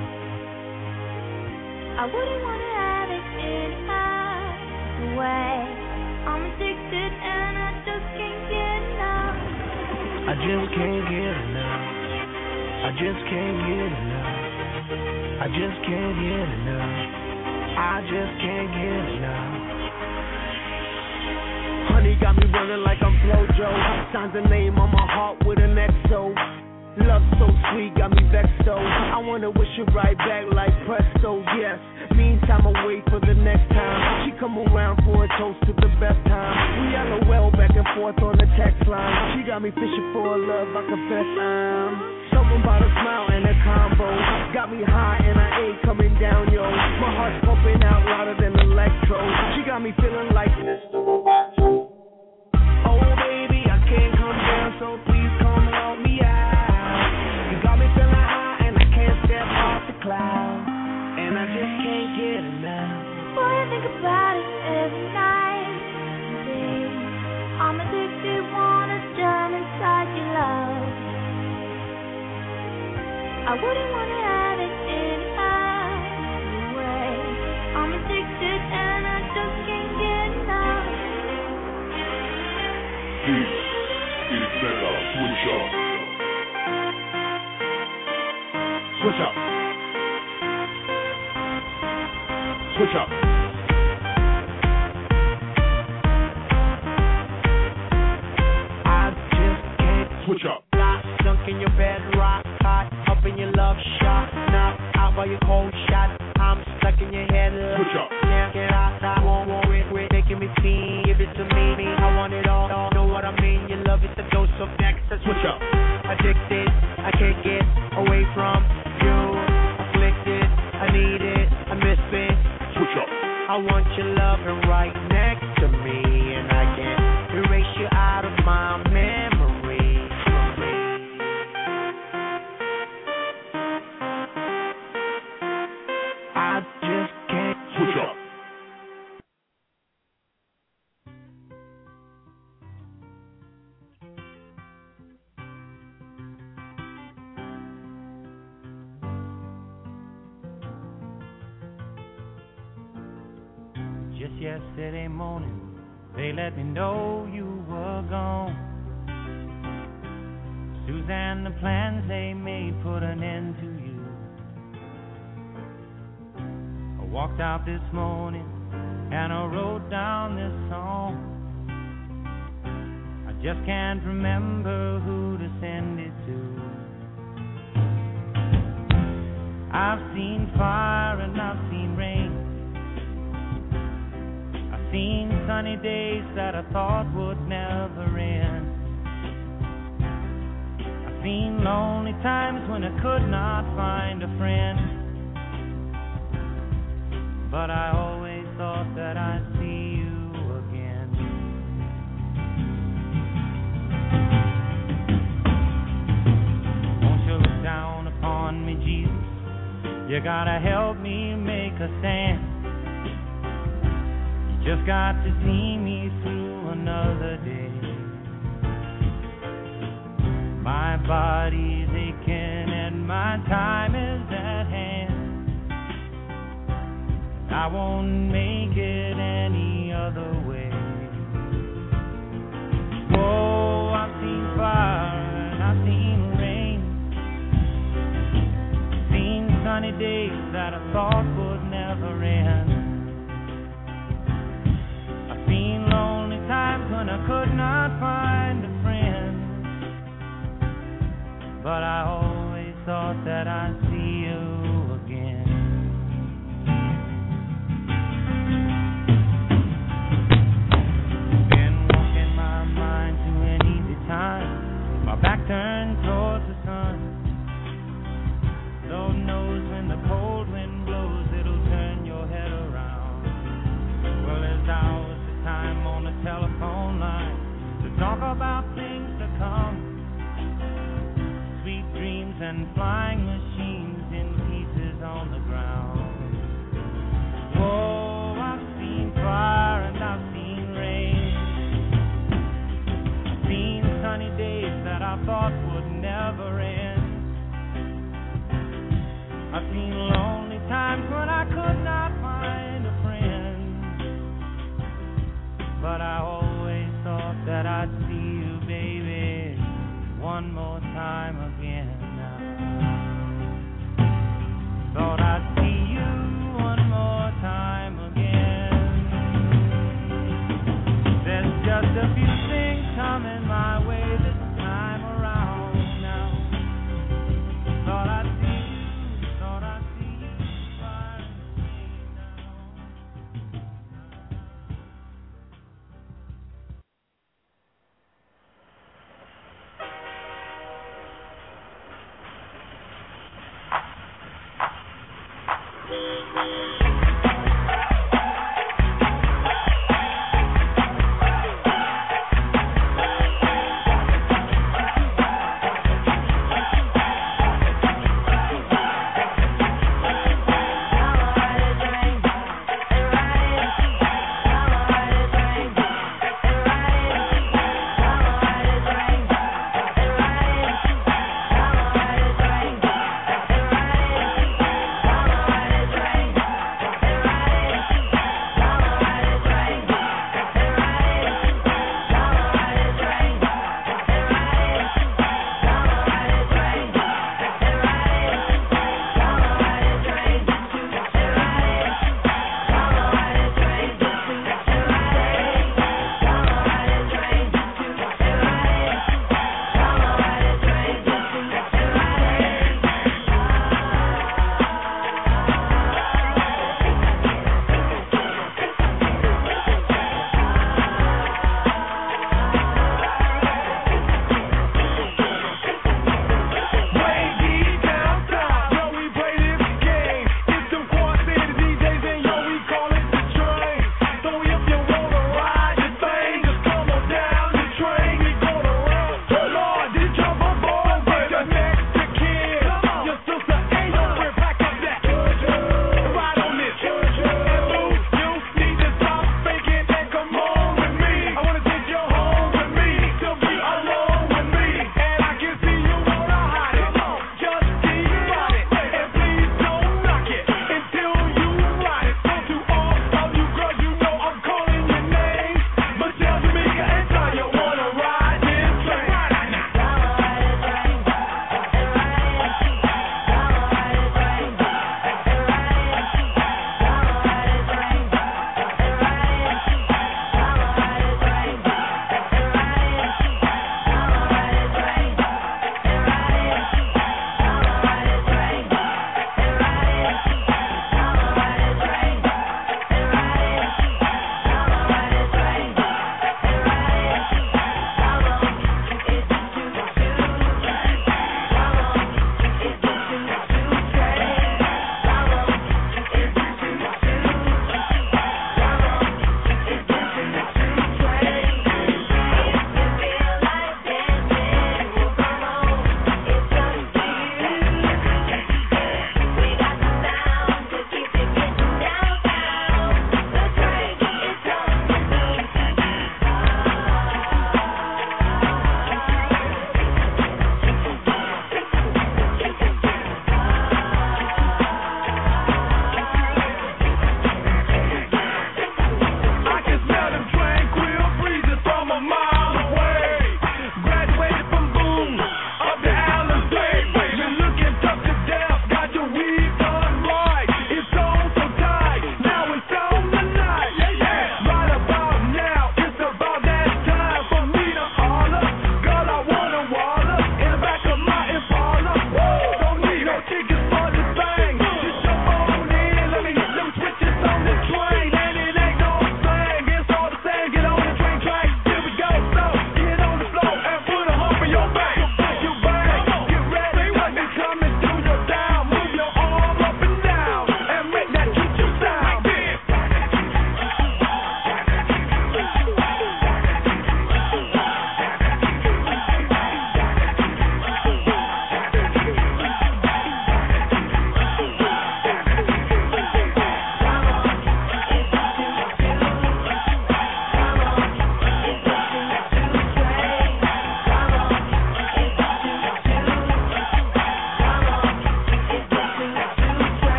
I wouldn't wanna have it any other way. I'm addicted and I just can't get enough. I just can't get enough. I just can't get enough. I just can't get enough. I just can't get enough. Honey got me running like I'm Flojo. Signs a name on my heart with an X O. Love so sweet, got me vexed though. I wanna wish it right back like presto, yes. Meantime, I wait for the next time. She come around for a toast to the best time. We LOL back and forth on the text line. She got me fishing for a love, I confess I'm something about a smile and a combo. Got me high and I ain't coming down, yo. My heart's pumping out louder than electro. She got me feeling like Mister Roboto. Oh baby, I can't come down, so please come help me out. You got me feeling high and I can't step off the cloud. And I just can't get enough. Boy, I think about it every night and day. I'm addicted, wanna jump inside your love. I wouldn't wanna have it any other way. I'm addicted and I just can't get enough. Get it, get it, better switch up. Switch up. Switch up. I just can't Switch up. stop. Sunk in your bed, rock hot, up in your love shot, knocked out by your cold shot. I'm stuck in your head, Switch up. can't get out. I won't worry, quit making me feel. Give it to me, me. I want it all. Know what I mean? Your love is a dose of excess. Switch up. Addicted, I can't get away from you. Afflicted, I need it, I miss it. Switch up. I want your loving right next to me, and I can't erase you out of my memory. I just can't Switch up. Just yesterday morning, they let me know you were gone. Suzanne, the plans they made put an end to you. I walked out this morning and I wrote down this song. I just can't remember who to send it to. I've seen fire and I've seen rain. Seen sunny days that I thought would never end. I've seen lonely times when I could not find a friend. But I always thought that I'd see you again. Won't you look down upon me, Jesus? You gotta help me make a stand. Just got to see me through another day. My body's aching and my time is at hand. I won't make it any other way. Whoa, I've seen fire and I've seen rain. Seen sunny days that I thought would never end. Seen lonely times when I could not find a friend. But I always thought that I'd see you again. Been walking my mind to an easy time, my back turned towards the sun. Lord knows when the cold wind blows, it'll turn your head around. Well, there's hours time on the telephone line to talk about things to come. Sweet dreams and flying machines in pieces on the ground. Whoa, I've seen fire and I've seen rain. I've seen sunny days that I thought would never end. I've seen lonely times when I could not find a friend. But I always thought that I'd see you, baby, one more time again now. Thought I'd see you one more time again. There's just a few things coming my way this time around now. Thought I'd see you, thought I'd see you far away now.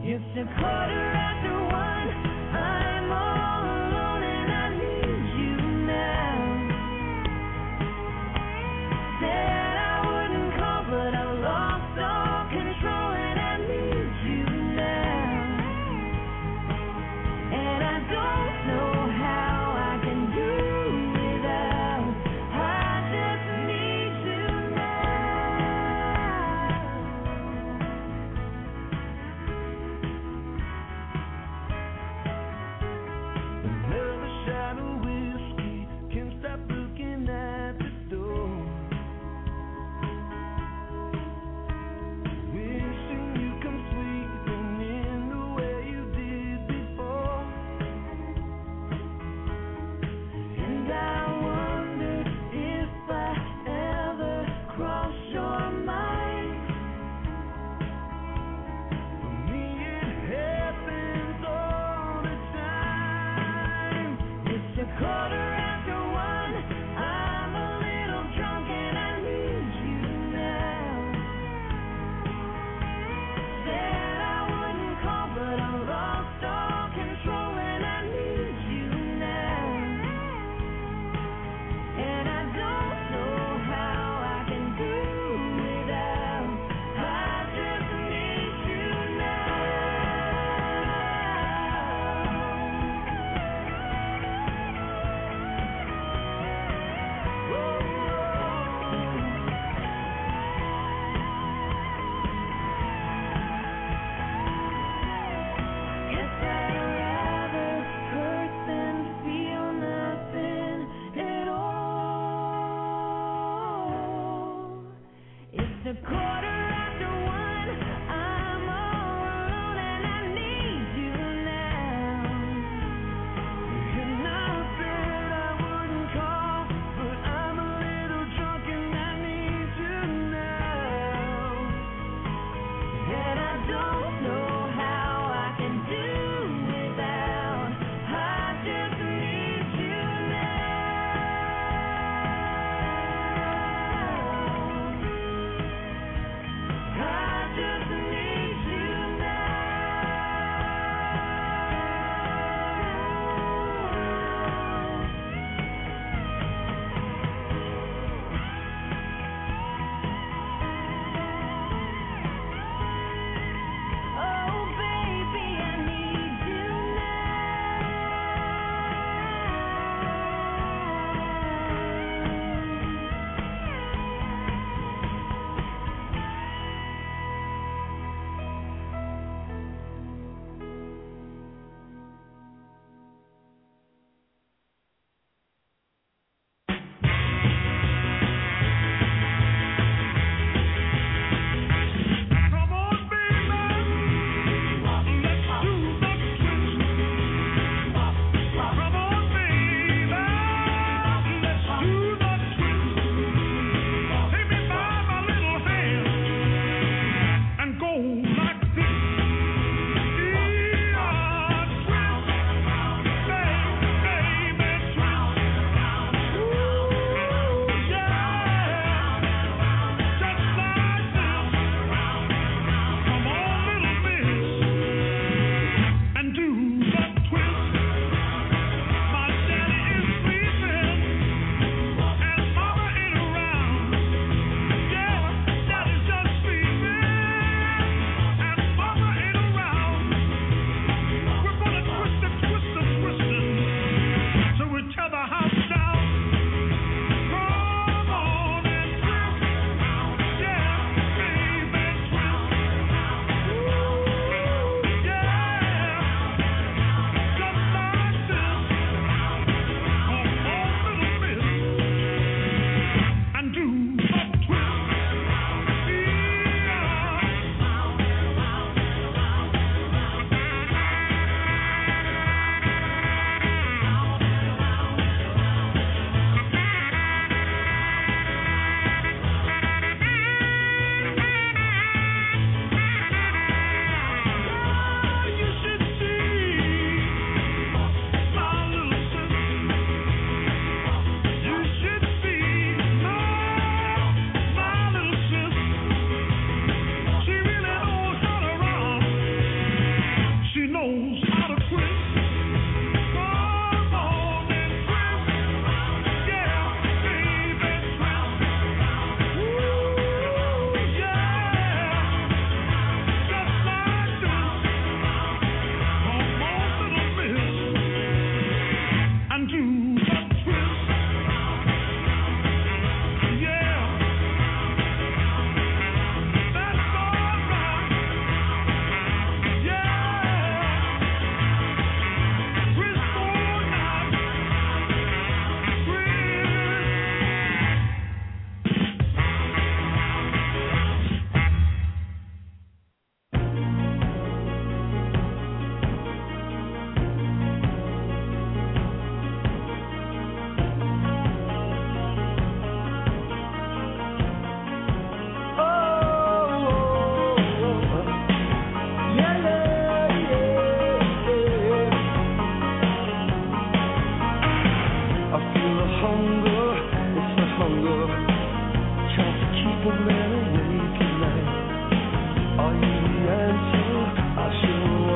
It's a quarter after one. I'm all alone and I need you now. Said I wouldn't call, but I lost all control and I need you now. And I don't know how I can do without. I just need you now. Another shot of whiskey, can't stop looking at the door. Wishing you come sweeping in the way you did before. And I wondered if I ever cross your mind. For me it happens all the time. It's a quarter after one. I'm a little drunk and I need you now. Said I wouldn't call, but I lost all control and I need you now. And I don't know how I can do without. I just need you now. Guess I'd rather hurt than feel nothing at all. It's a quarter after one. I'm all alone and I need you now. And I said I wouldn't call, but I'm a little drunk and I need you now. And I don't know how I can do without. I just need you now. I just need you now. Oh, baby, I need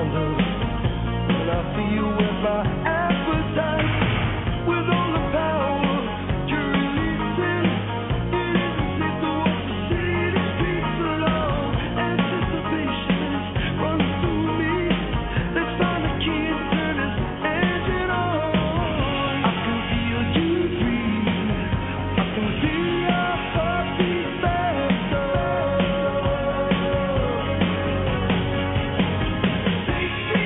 Take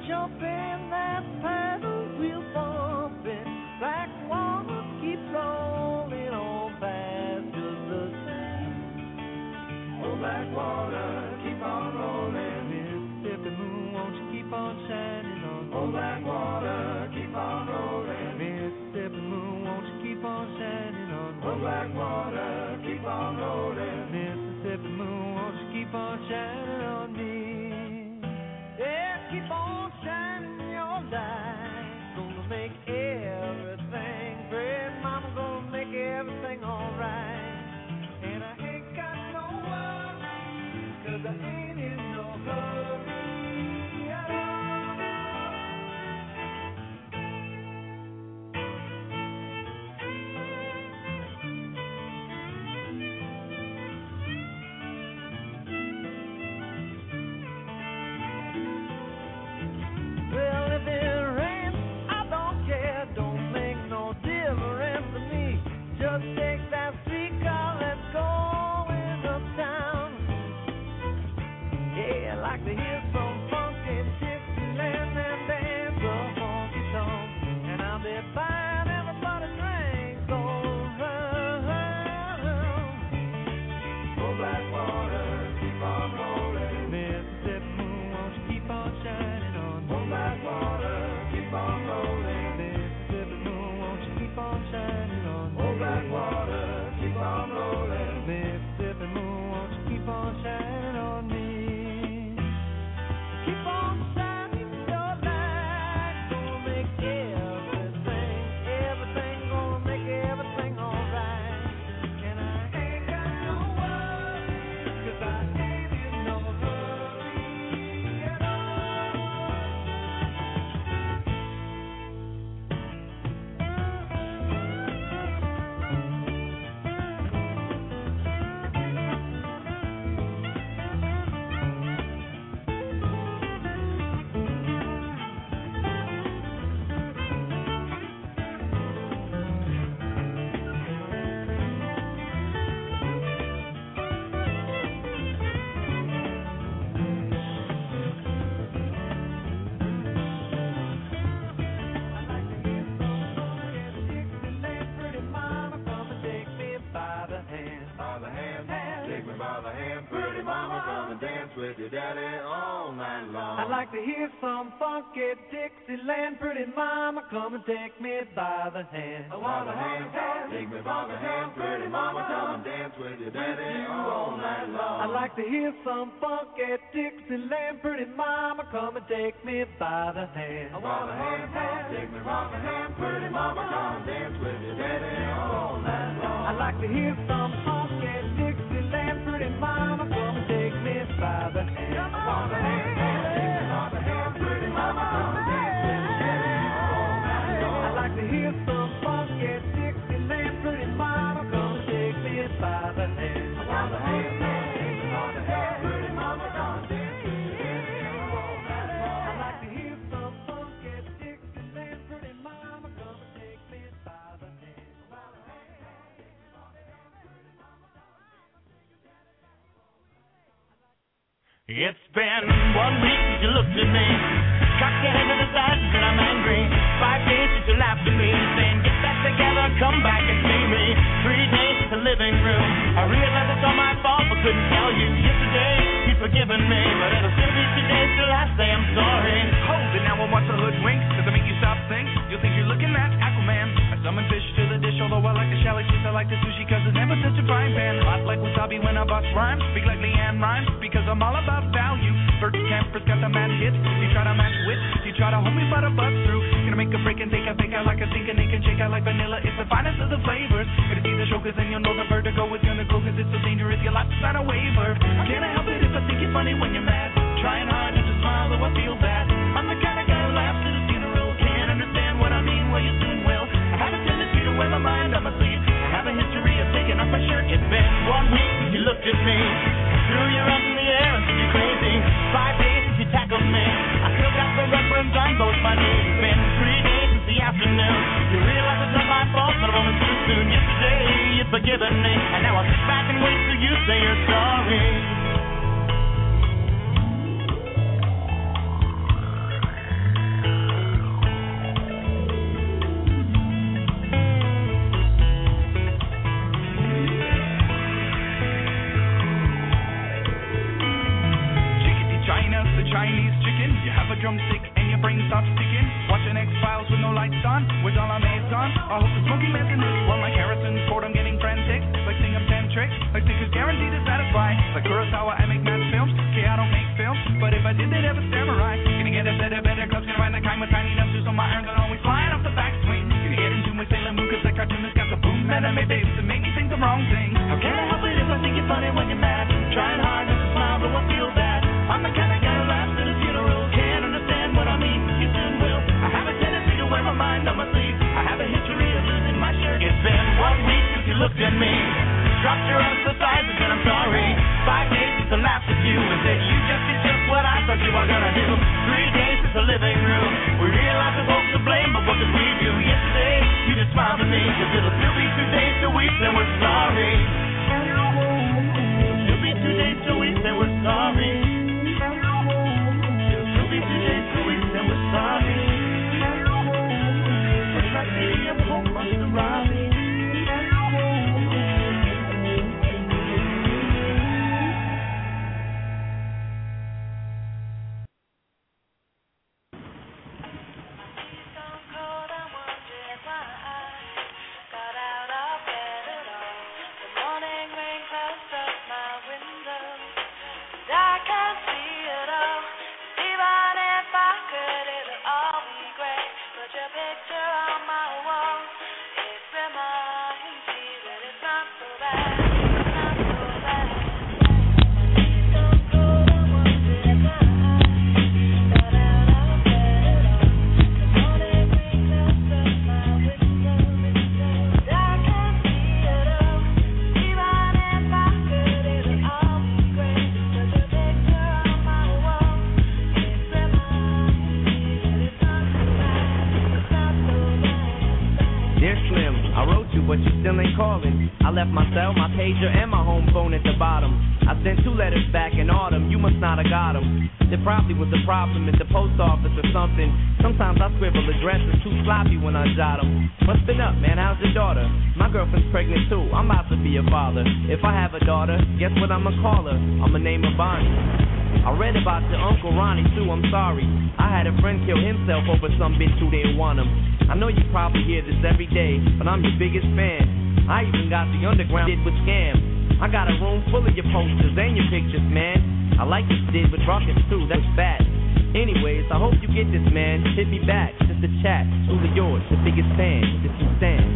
jump in that paddle wheel bumping. Black water keep rolling on past just the same. Oh, black water, keep on rolling. Mississippi moon, won't you keep on shining on me? Oh, black water, keep on rolling. Mississippi moon, won't you keep on shining on me? Oh, black water, keep on rolling. Mississippi moon, won't you keep on shining on me? Yeah, keep on shining your light. Gonna make everything great. Mama gonna make everything alright. And I ain't got no worries, 'cause I ain't in no hurry at all. Well, if it rains, I don't care. Don't make no difference to me. Just take that streetcar, let's go in uptown. Yeah, I like to hear some funky Dixieland and dance a honky tonk. And I'll be buying everybody drinks all around. Oh, black water, keep on rolling. Mississippi moon, won't you keep on shining on me? Oh, black water, keep on rolling. Mississippi moon, won't you keep on shining on me? Oh, black water, keep on rolling. Mississippi moon, won't you keep on shining on me? Keep on shining your light. Gonna make everything, everything, gonna make everything alright. And I ain't got no worries, 'cause I ain't in no hurry at all. I'd like to hear some funky Dixieland, pretty mama, come and take me by the hand. By the hand, take me by the hand, pretty mama, come and dance with your daddy all night long. I'd like to hear some funky Dixieland, pretty mama, come and take me by the hand. By the hand, take me by the hand, pretty mama, come and dance with your daddy all night long. I'd like to hear some funky Dixieland, pretty mama, come and take me by the hand. By the hand, take me by the hand, pretty mama, come and dance with your daddy all night long. I'd like to hear some funky Dixieland, pretty mama, come and take me by the hand. By the hand, take me by the hand, pretty mama, come and dance with your daddy all night long. I'd like to hear some funky Dixieland, pretty mama, come and take me by the hand. By the hand, take me by the hand, pretty mama, come and dance with your daddy all night long. It's been one week since you looked at me, cocked your head to the side and said I'm angry. Five days since you laughed at me, saying get back together, come back and see me. Three days since the living room, I realized it's all my fault but couldn't tell you. Yesterday you've forgiven me, but it'll still be two days till I say I'm sorry. Hold it, now I want the hoodwink. Does it make you stop think? You'll think you're looking at Aquaman. I summon fish to the dish, although I like the shallot fish, I like the sushi cause it's never such a frying pan. Hot like wasabi when I bust rhymes, speak like Leanne rhymes because I'm all about value. First campers got the mad hits, you try to match wit, you try to hold me but I bust through. Gonna make a break and take a fake out like a sink and ink and shake out like vanilla. It's the finest of the flavors. Gonna see the show cause then you'll know the vertigo is gonna go cause it's so dangerous, your life is not a waiver. Can I help it if I think you're funny when you're mad? Trying hard not to smile though I feel bad. I'm the kind of guy who laughs at a funeral. Can't understand what I mean, well you soon will. I have a tendency to wear my mind on my sleeve. I have a history of taking off my shirt. It's been one week since you looked at me, threw your arms in the air and said you're crazy. Five days since you tackled me, I still got the red burns on both my knees. It's been three days since the afternoon, you realize it's not my fault but I'm only too soon. Yesterday you've forgiven me, and now I'll sit back and wait till you say you're sorry. Chinese chicken, you have a drumstick and your brain stops ticking. Watching X-Files with no lights on, with all our mates on. I hope the smoky mess in this while like Harrison Ford, I'm getting frantic. Like sing up ten tricks, like stickers guaranteed to satisfy. Like Kurosawa, I make mad films. Okay, I don't make films, but if I did, they'd have a samurai. Gonna get a better, better clubs, gonna ride the kind with tiny numbers on my iron, gonna always flying off the backswing. Gonna get into my Sailor Moon, cause that cartoon has got the boom anime babes to make me think the wrong thing. How can I help it if I think you're funny when you're mad? Trying hard not to smile, but I feel bad. I'm the kind of guy who laughs at a funeral. Can't understand what I mean, you soon will. I have a tendency to wear my mind on my sleeve. I have a history of losing my shirt. It's been one week since you looked at me. Dropped your exercise and said I'm sorry. Five days since I laughed at you and said you just did just what I thought you were gonna do. Three days since the living room. We realized we're both to blame, but what did we do? Yesterday, you just smiled at me. Cause it'll still be two days till we say we're sorry. It'll still be two days till we say we're sorry. It'll still be two days till we say we're sorry. It's like maybe I'm home must have robbed me. But you still ain't calling. I left my cell, my pager, and my home phone at the bottom. I sent two letters back in autumn. You must not have got them. There probably was a problem at the post office or something. Sometimes I scribble addresses too sloppy when I jot them. What's been up, man? How's your daughter? My girlfriend's pregnant too. I'm about to be a father. If I have a daughter, guess what I'ma call her? I'ma name her Bonnie. I read about your Uncle Ronnie too, I'm sorry. I had a friend kill himself over some bitch who didn't want him. I know you probably hear this every day, but I'm your biggest fan. I even got the underground did with Scam. I got a room full of your posters and your pictures, man. I like what you did with Ruckus too, that's bad. Anyways, I hope you get this, man. Hit me back, just a chat. Truly yours, the biggest fan. This is Stan.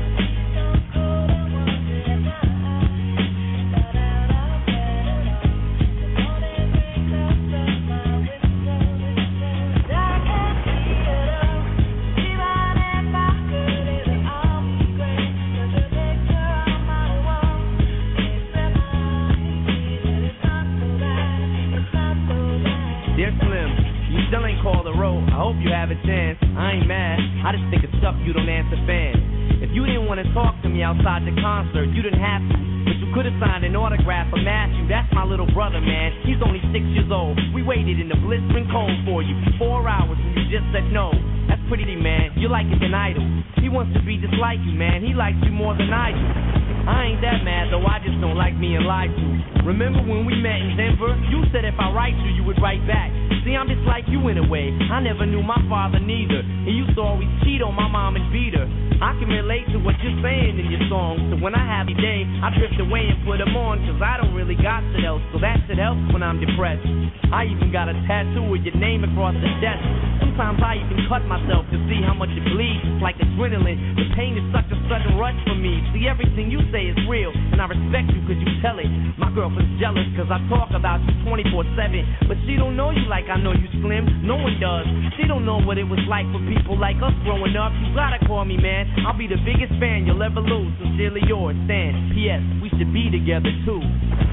I hope you have a chance. I ain't mad. I just think it's stuff you don't answer fans. If you didn't want to talk to me outside the concert, you didn't have to. But you could have signed an autograph for Matthew. That's my little brother, man. He's only six years old. We waited in the blistering cold for you for four hours and you just said no. That's pretty, man. You're like an idol. He wants to be just like you, man. He likes you more than I do. I ain't that mad, though. I just don't like being lied to. Remember when we met in Denver? You said if I write you, you would write back. See, I'm just like you in a way. I never knew my father neither. He used to always cheat on my mom and beat her. I can relate to what you're saying in your songs. So when I have a day, I drift away and put them on. Cause I don't really got shit else. So that shit helps when I'm depressed. I even got a tattoo with your name across the desk. Sometimes I even cut myself to see how much it bleeds. It's like adrenaline. The pain is such a sudden rush for me. See, everything you say is real. And I respect you cause you tell it. My girlfriend's jealous cause I talk about you twenty-four seven. But she don't know you like I know you, Slim. No one does. She don't know what it was like for people like us growing up. You gotta call me, man. I'll be the biggest fan you'll ever lose. Sincerely yours, Stan. P S. We should be together too.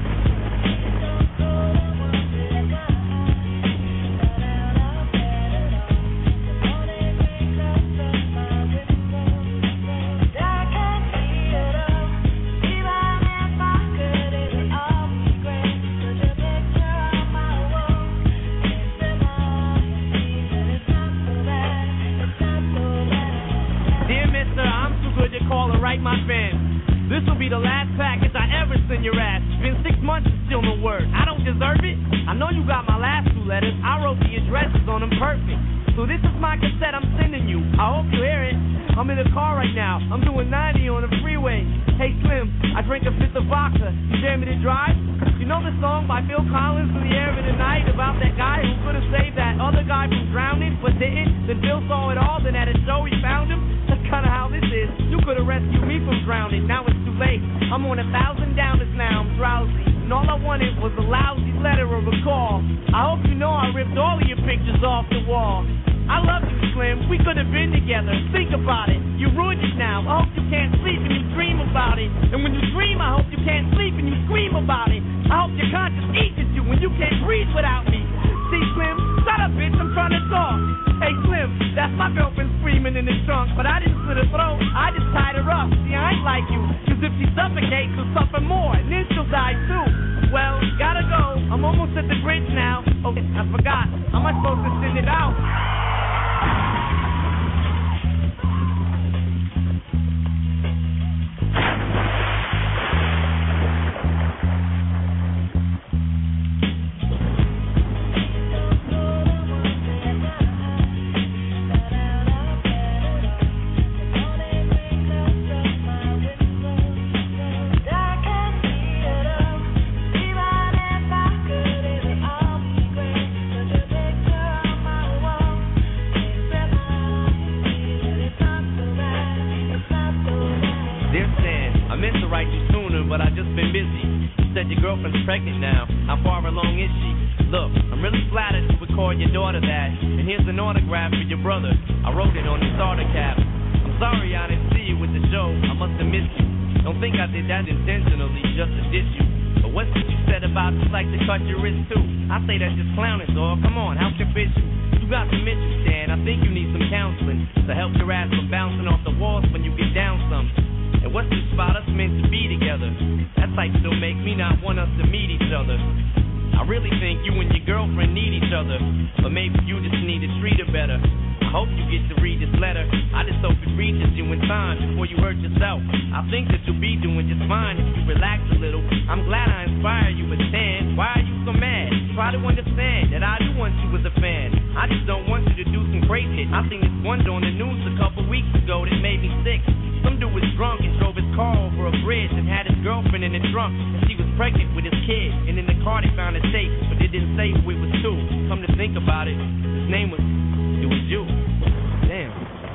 Call and write my fans. This will be the last package I ever send your ass. It's been six months and still no word. I don't deserve it. I know you got my last two letters. I wrote So this is my cassette I'm sending you. I hope you hear it. I'm in the car right now. I'm doing ninety on the freeway. Hey Slim, I drank a fifth of vodka. You dare me to drive? You know the song by Phil Collins, In the Air of the Night, about that guy who could have saved that other guy from drowning, but didn't? Then Phil saw it all, then at a show he found him. That's kinda how this is. You could have rescued me from drowning. Now it's too late. I'm on a thousand downers now. I'm drowsy. And all I wanted was a lousy letter or a call. I hope you know I ripped all of your pictures off the wall. I love you, Slim. We could have been together. Think about it. You ruined it now. I hope you can't sleep and you dream about it. And when you dream, I hope you can't sleep and you scream about it. I hope your conscience eats at you when you can't breathe without me. See, Slim? Shut up, bitch. I'm trying to talk. Hey, Slim, that's my girlfriend screaming in the trunk. But I didn't slit her throat. I just tied her up. See, I ain't like you. Cause if she suffocates, she'll suffer more. And then she'll die, too. Well, gotta go. I'm almost at the bridge now. Oh, I forgot. How am I supposed to send it out? Pregnant now, how far along is she? Look, I'm really flattered to record your daughter that. And here's an autograph for your brother. I wrote it on the starter cap. I'm sorry I didn't see you with the show. I must have missed you. Don't think I did that intentionally just to diss you. But what's what you said about you like to cut your wrist too? I say that's just clowning, dog. Come on, how can bitch you? You got some issues, Dan. I think you need some counseling to help your ass from bouncing off the walls when you get down some. And what's this about us meant to be together? That type still make me not want us to meet each other. I really think you and your girlfriend need each other. But maybe you just need to treat her better. I hope you get to read this letter. I just hope it reaches you in time before you hurt yourself. I think that you'll be doing just fine if you relax a little. I'm glad I inspired you with ten. Why are you so mad? Try to understand that I do want you as a fan. I just don't want you to do some crazy shit. I seen this one on the news a couple weeks ago that made me sick. Some dude was drunk and drove his car over a bridge and had his girlfriend in the trunk. And she was pregnant with his kid. And in the car they found a tape, but they didn't say who it was to. Come to think about it, his name was, it was you. Damn.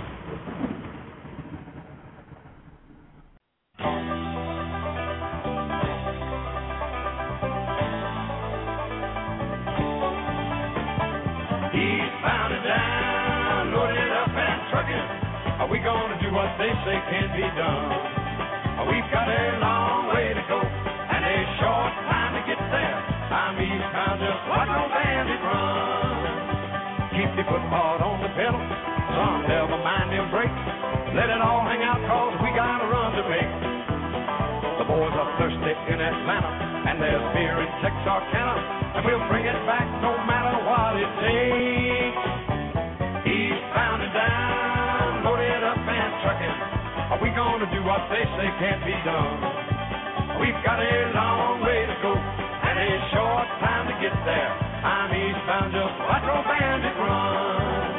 Eastbound and down, loaded up and trucking. Are we gonna do what they say can't be done? We've got a long way to go and a short time to get there. I'm eastbound, just watch no bandit run. Keep your foot hard on the pedal, son, never mind them brakes. Let it all hang out, cause we got a run to make. The boys are thirsty in Atlanta, and there's beer in Texarkana, and we'll bring it back no matter what it takes. Eastbound and down, loaded up and trucking. Are we gonna do what they say can't be done? We've got a long way to go and a short time to get there. I'm eastbound, just watch old bandit run.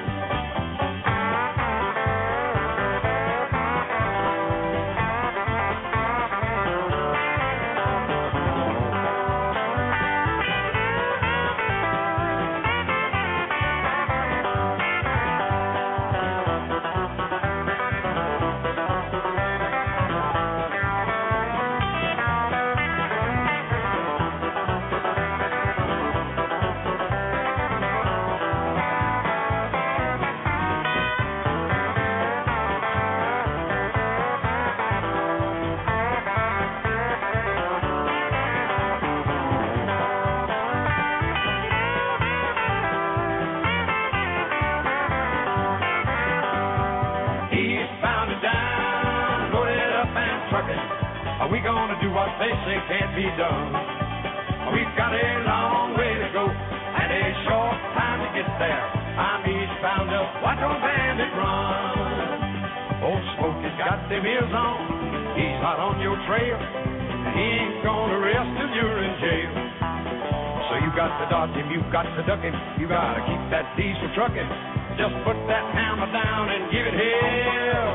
Are we gonna do what they say can't be done? We've got a long way to go and a short time to get there. I'm eastbound, just watch old bandit run. Old Smokey's got them ears on, he's hot on your trail. He ain't gonna rest till you're in jail. So you got to dodge him, you got to duck him, you gotta keep that diesel trucking. Just put that hammer down and give it hell.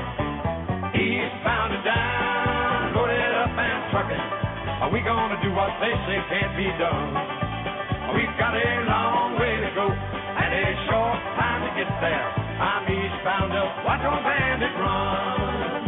Eastbound and down, load it up and truck it. Are we gonna do what they say can't be done? We've got a long way to go and a short time to get there. I'm eastbound up, watch on bandit run.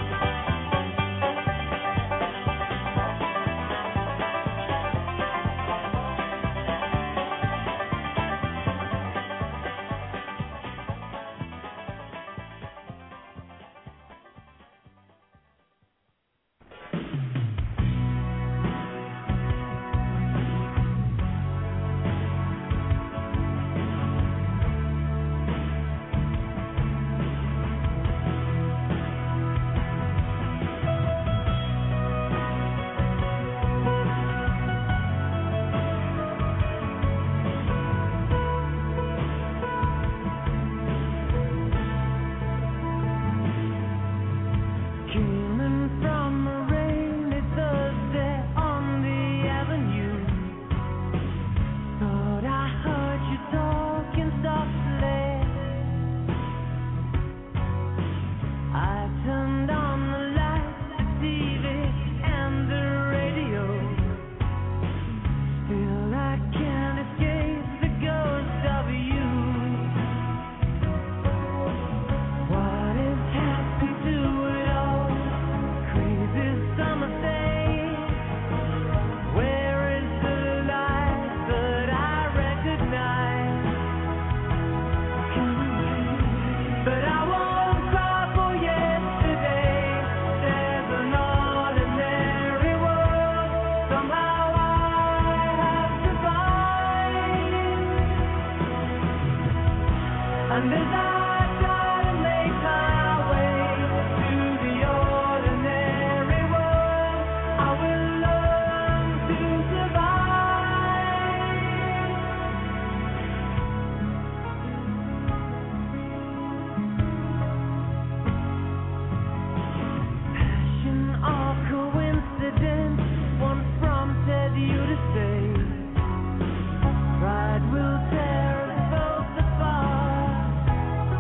Pride will tear us both apart.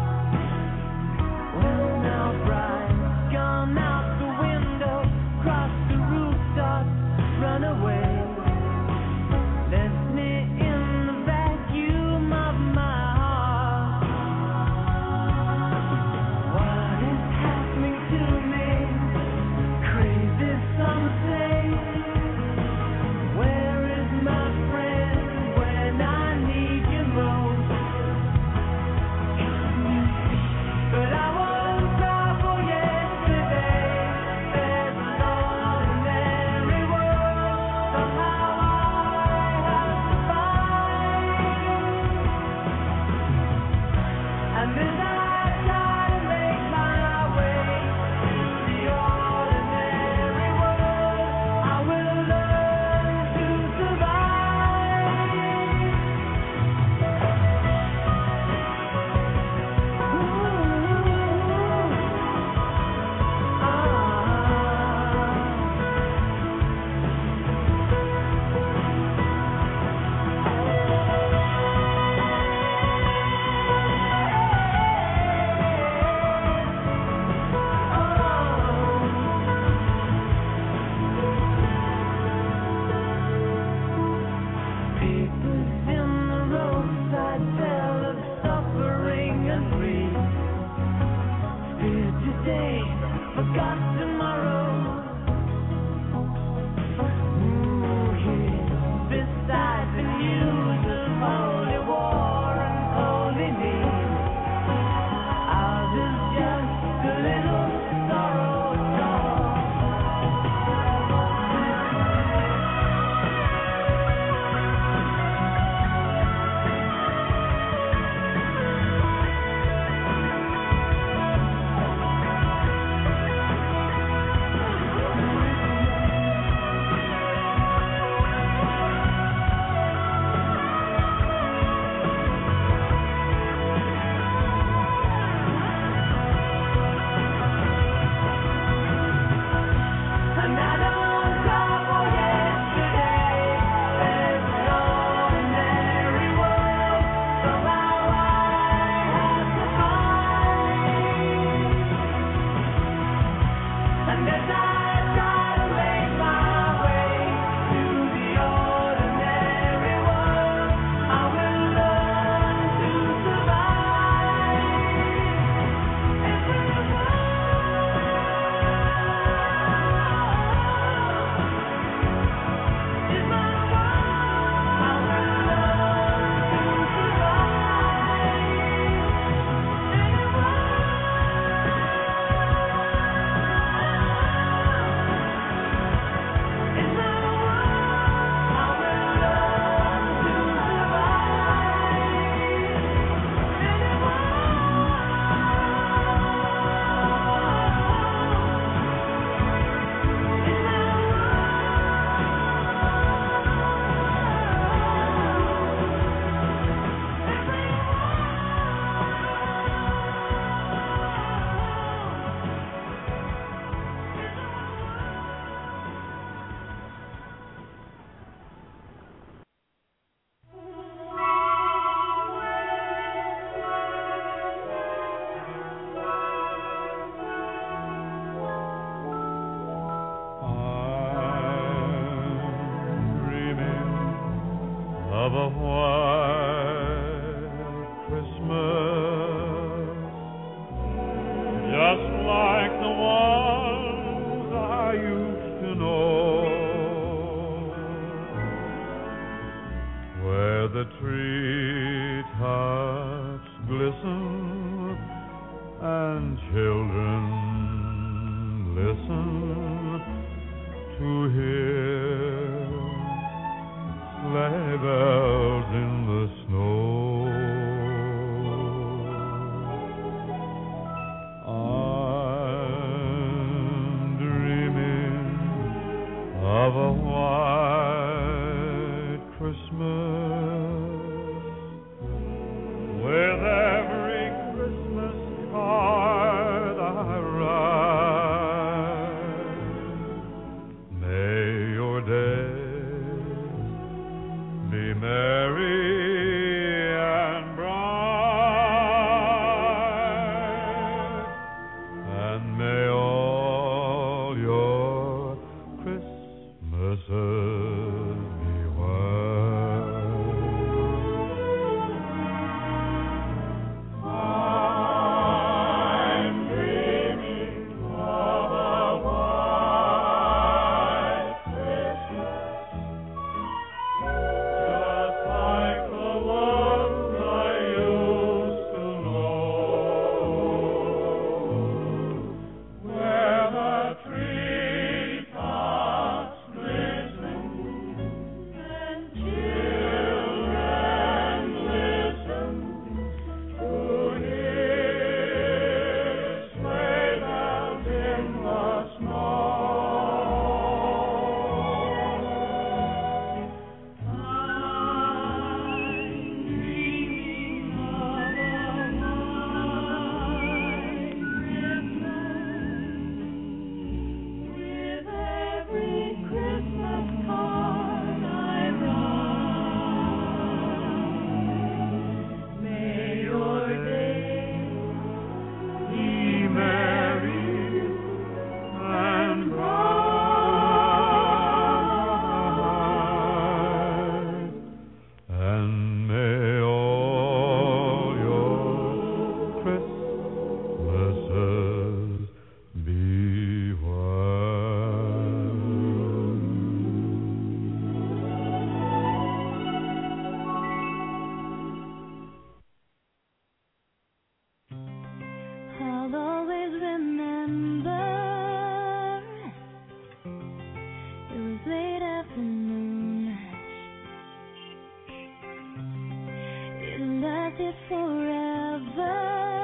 forever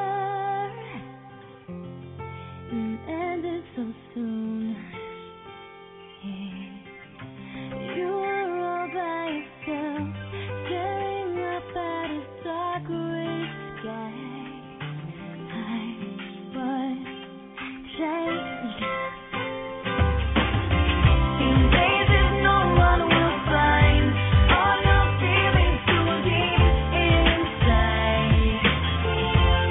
and ended so soon. Yeah. You were all by yourself, staring up at a dark gray sky. I was changed. In places no one will find all your feelings too deep inside.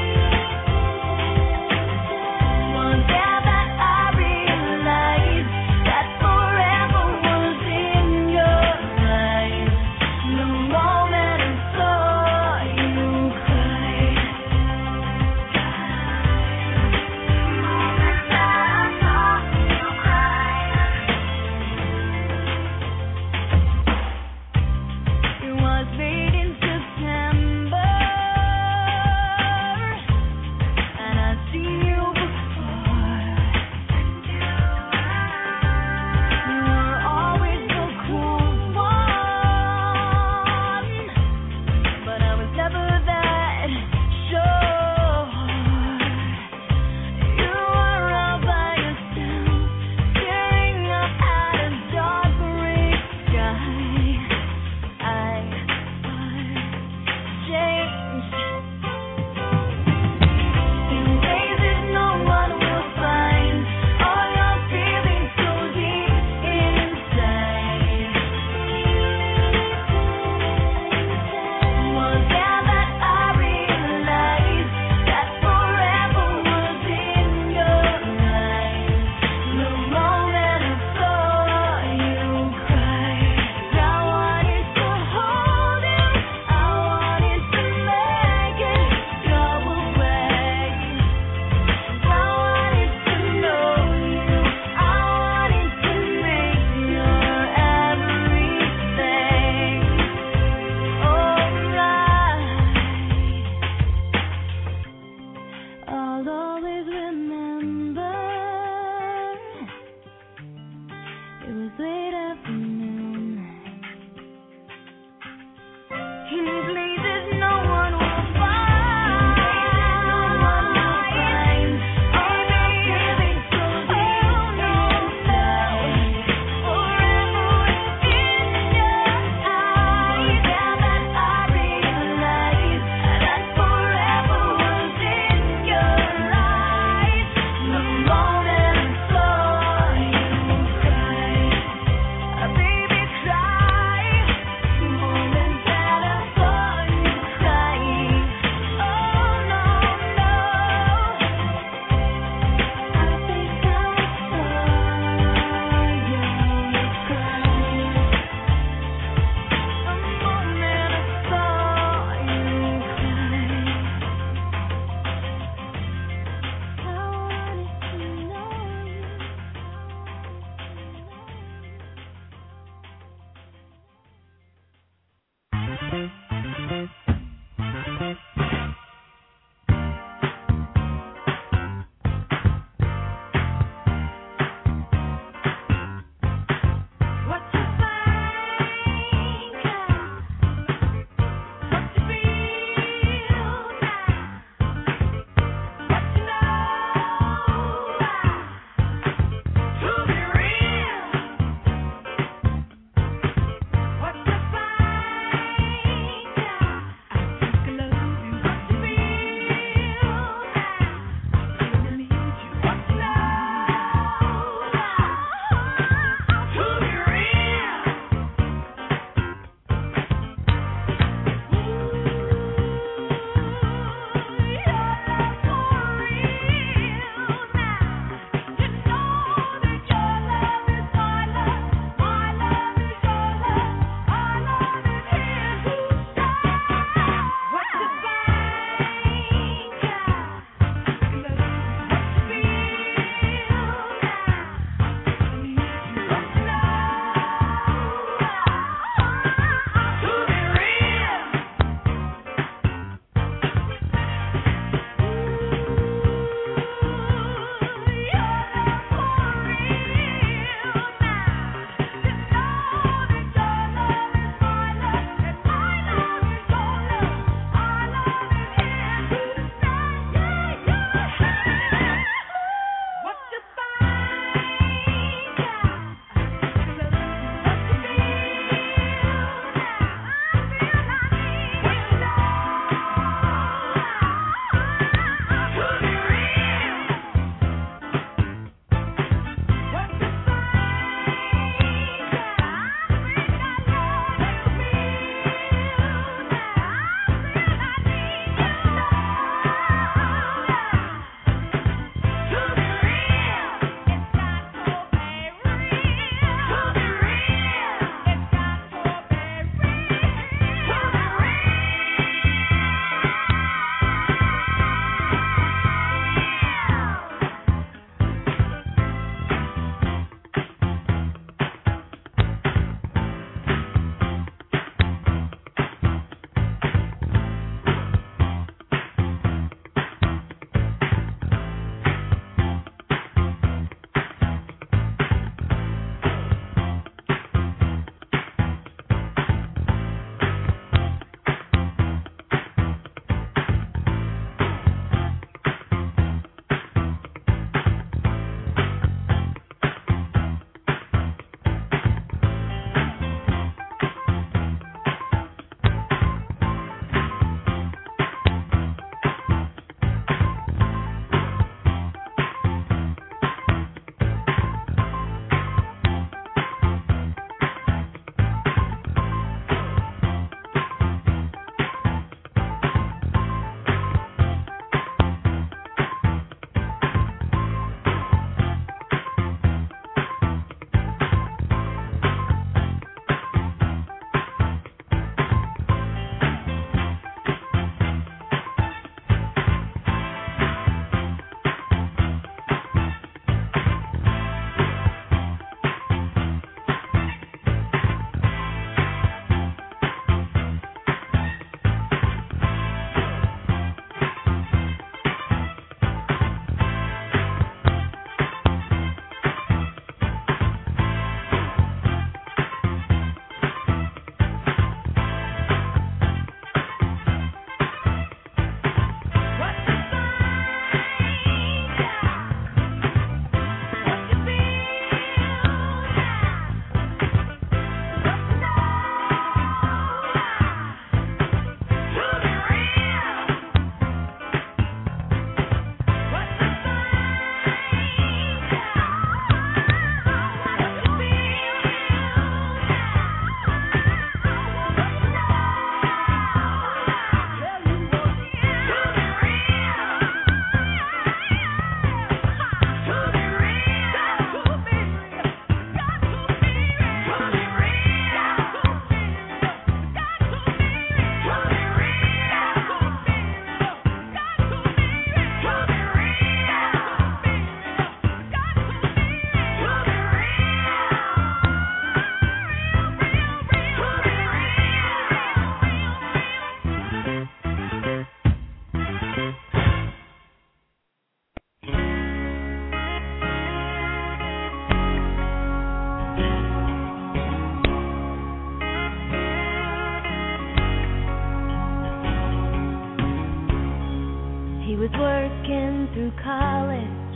He was working through college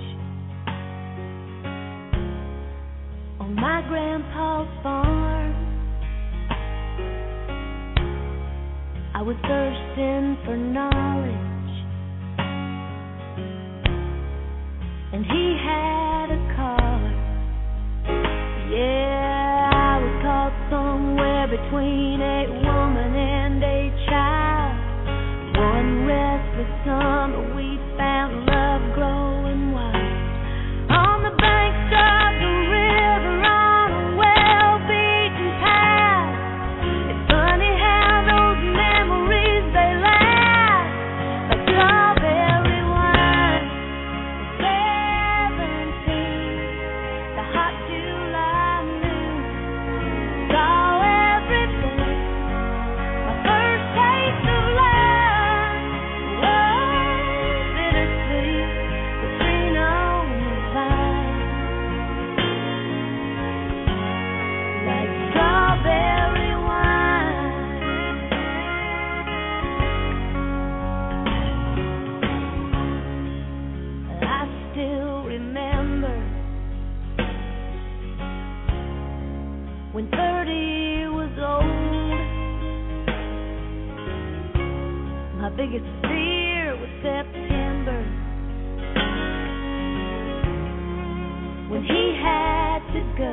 on my grandpa's farm. I was thirsting for knowledge, and he had a car. Yeah, I was caught somewhere between a woman and a child. One restless summer we found love growing wild on the banks of the river on a well-beaten path. It's funny how those memories they last like strawberry wine. Seventeen, the hot July noon, saw everything. My first taste of love. Bittersweet, the green on the vine, like strawberry wine. I still remember when thirty was old. My biggest fear was September, when he had to go.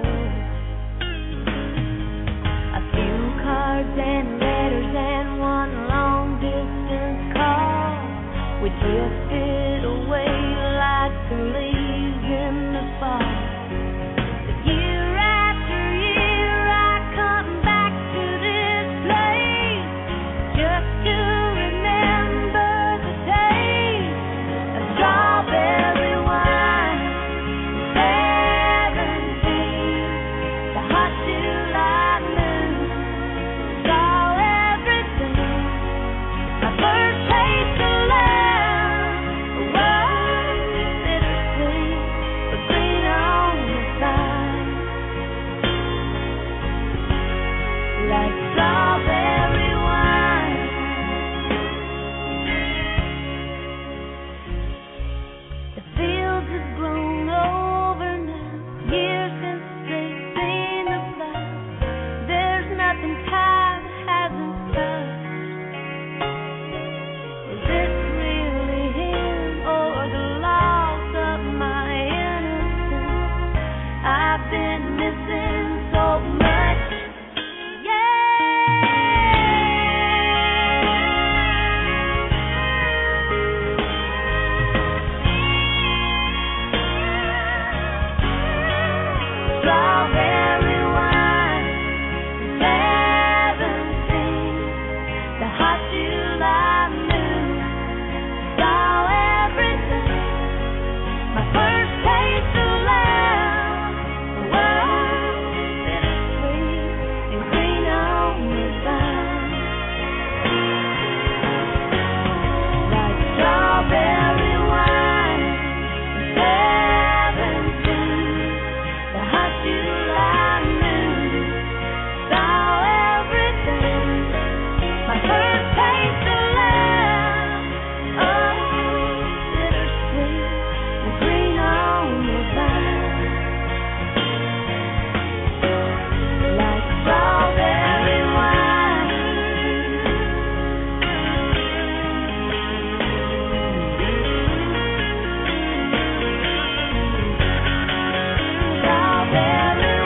A few cards and letters and one long distance call. We drifted away like the leaves in the fall. But year after year I come back to this place just to remember the taste of strawberry wine. Seventeen, the hot July moon, saw everything. My first taste of love was bittersweet, but green on the vine, like strawberry wine. The fields have grown over now, years since they've seen the plow. There's nothing time hasn't touched. Is this really him or the loss of my innocence? I've been missing so much. Strawberry wine, seventeen, the hot July moon, saw everything. My first taste of love was bittersweet and green on the vine, like strawberry wine, seventeen, the hot July moon, saw everything. My first taste of love, oh, bittersweet and green on the vine, like strawberry wine. Strawberry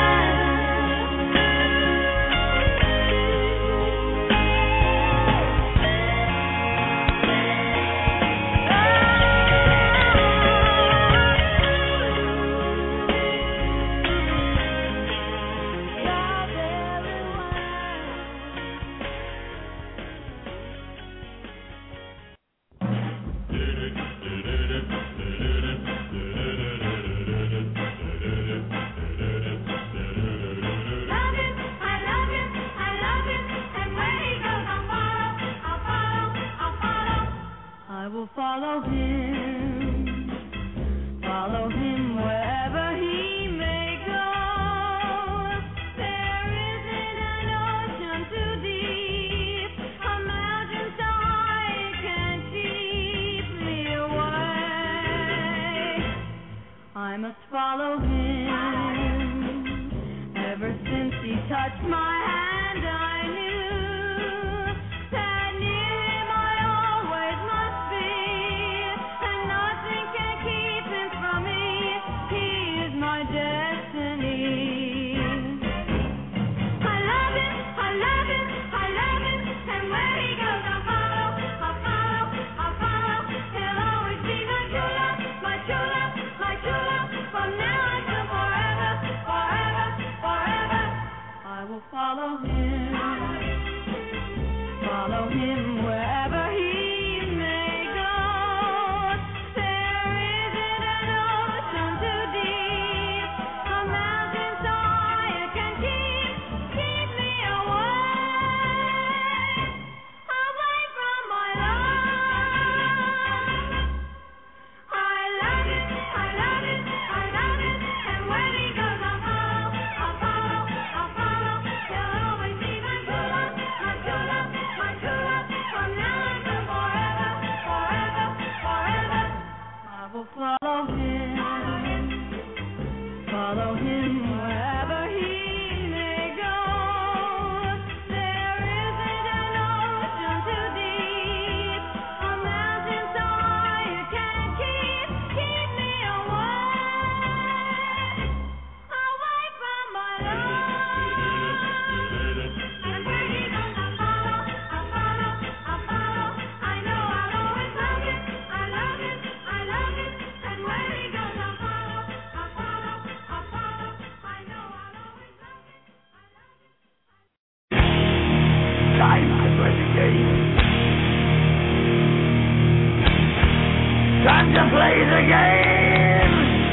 I will follow him, follow him wherever he may go. There isn't an ocean too deep, a mountain so high it can't keep me must follow him. Ever since he touched my hand, I knew that near him I always must be, and nothing can keep him from me. He is my destiny. I love him, I love him, I love him, and where he goes I'll follow, I'll follow, I'll follow. He'll always be my true love, my true love, my true love, from now until forever, forever, forever. I will follow him, follow him wherever he may go. There isn't an ocean too deep, a mountain so high it can keep, keep me away, away from my love. I love it, I love it, I love it, and where he goes I'll follow, I'll follow, I'll follow. He'll always be my true love, my true love, my true love, from now until forever, forever, forever. I will follow him, follow him wherever he may go. There isn't an ocean too deep, a mountain so high it can keep, keep me away, away from my love. And where he goes I'll follow, I'll follow, I'll follow. I know I'll always love him, I love him, I love him, and where he goes I'll follow, I'll follow, I'll follow. I know I'll always love him, I love him. Time to play the game. Time to play the game.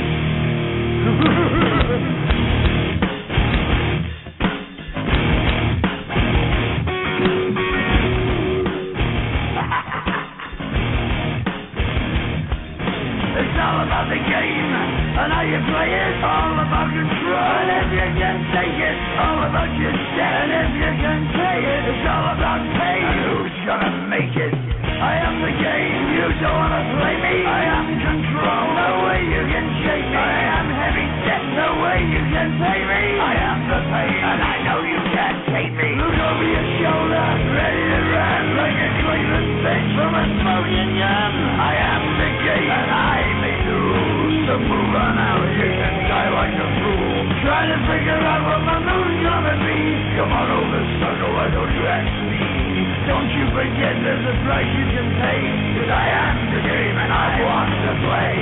It's all about the game and how you play it. All about control, and if you can take it, all about your step. And if you can play it, it's all about pay. And who's gonna make it? I am the game. You don't wanna play me. I am control. No way you can shake me. I am heavy debt. No way you can pay me. I am the pain, and I know you can't take me. Look over your shoulder, ready to run like a Cleveland bitch from a smoking gun. I am the game, and I make the rules. So move on out here and die like a fool. Trying to figure out what my move's gonna be. Come on over, sucker, why don't you ask me? Don't you forget there's a price you can pay. Cause I am the game and I want to play.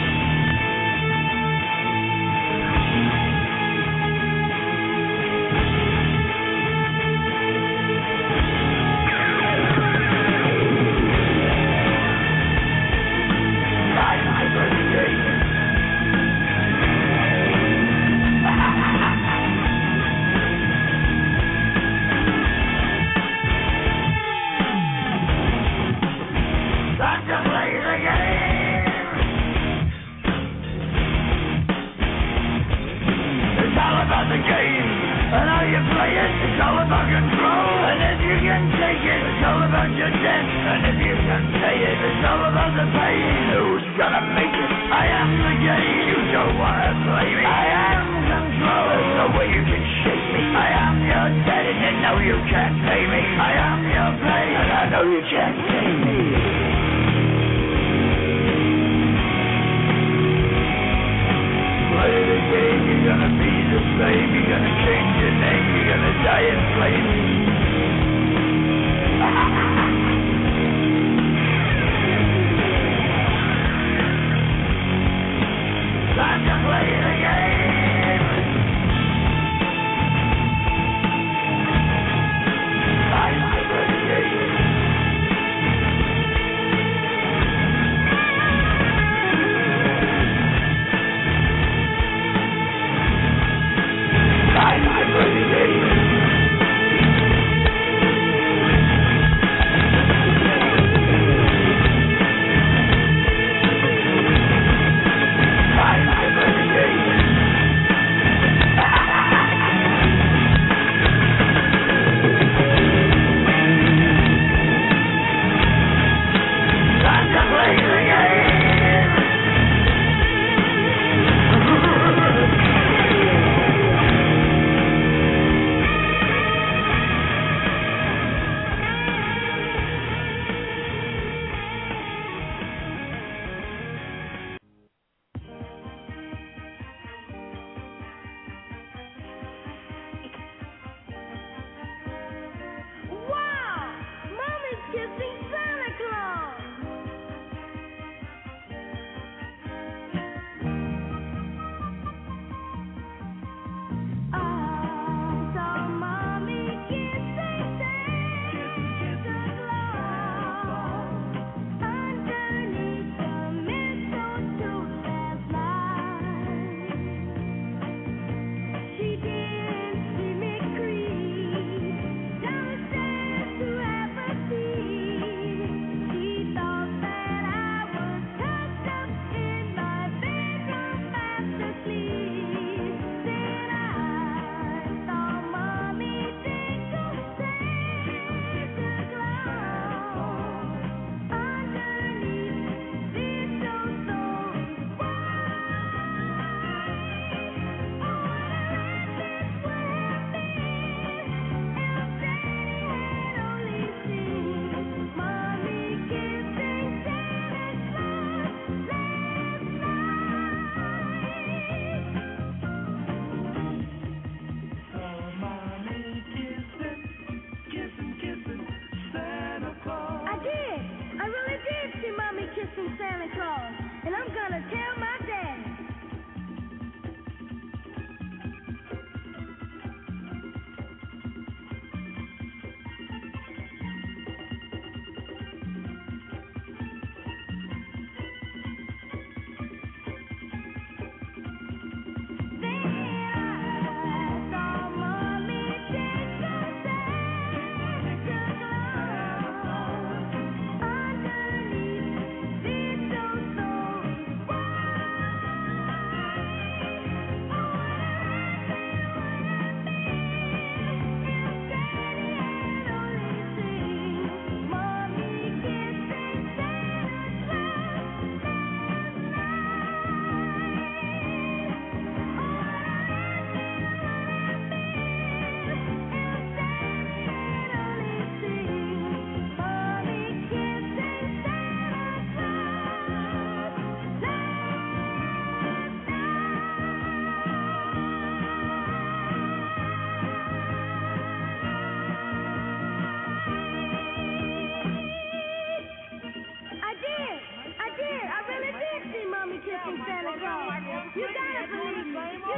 Time to play the game. It's all about the game and how you play it. It's all about control, and if you can take it, it's all about your debt. And if you can pay it, it's all about the pain. Who's gonna make it? I am the game. You don't wanna play me. I am control. There's no way you can shake me. I am your debt, and you know you can't pay me. I am your pain, and I know you can't pay me. Play the game, you're gonna be the same. You're gonna change your name, you're gonna die in flames. Time to play the game. Time to play the game.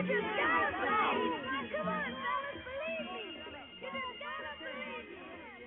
just gotta believe. Come on, fellas, believe me. You just gotta believe me.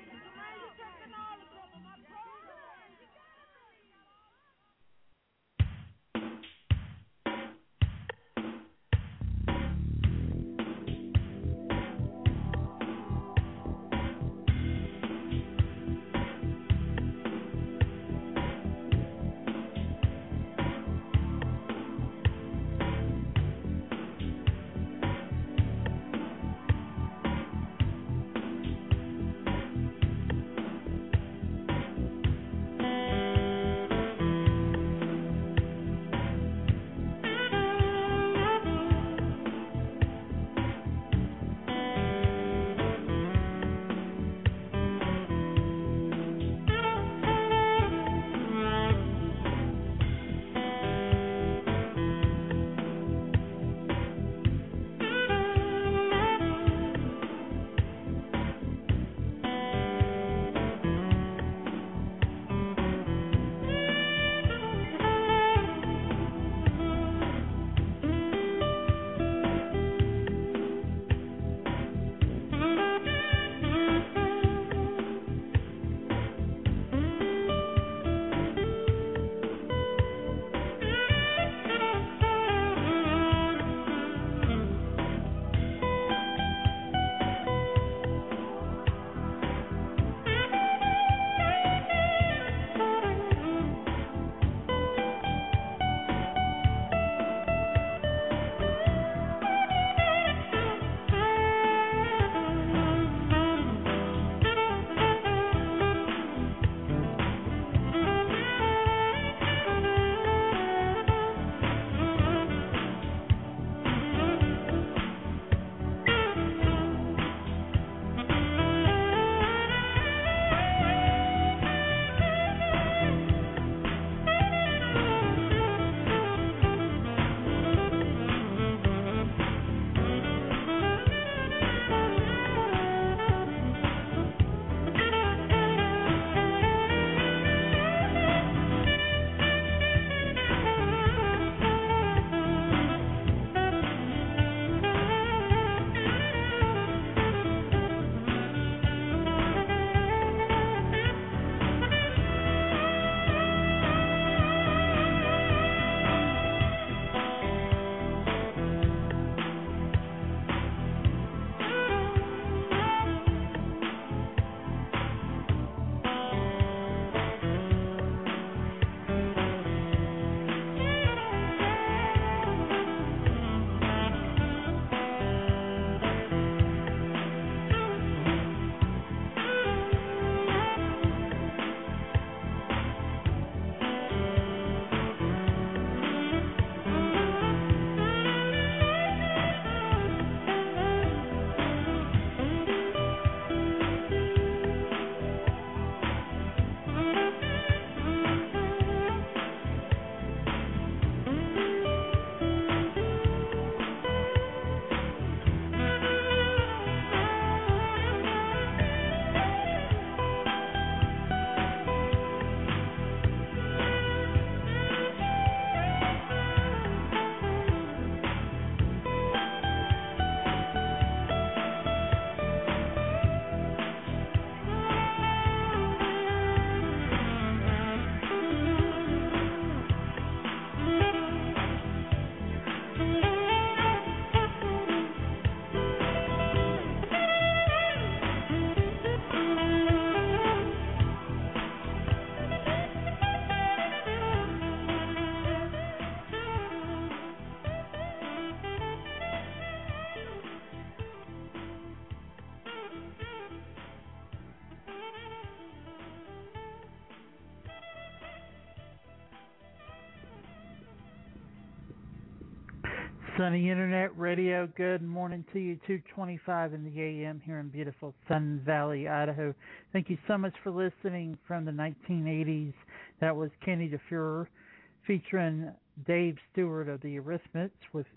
Sunny Internet Radio, good morning to you. two twenty-five in the A M here in beautiful Sun Valley, Idaho. Thank you so much for listening from the nineteen eighties. That was Kenny DeFuhrer featuring Dave Stewart of the Eurythmics with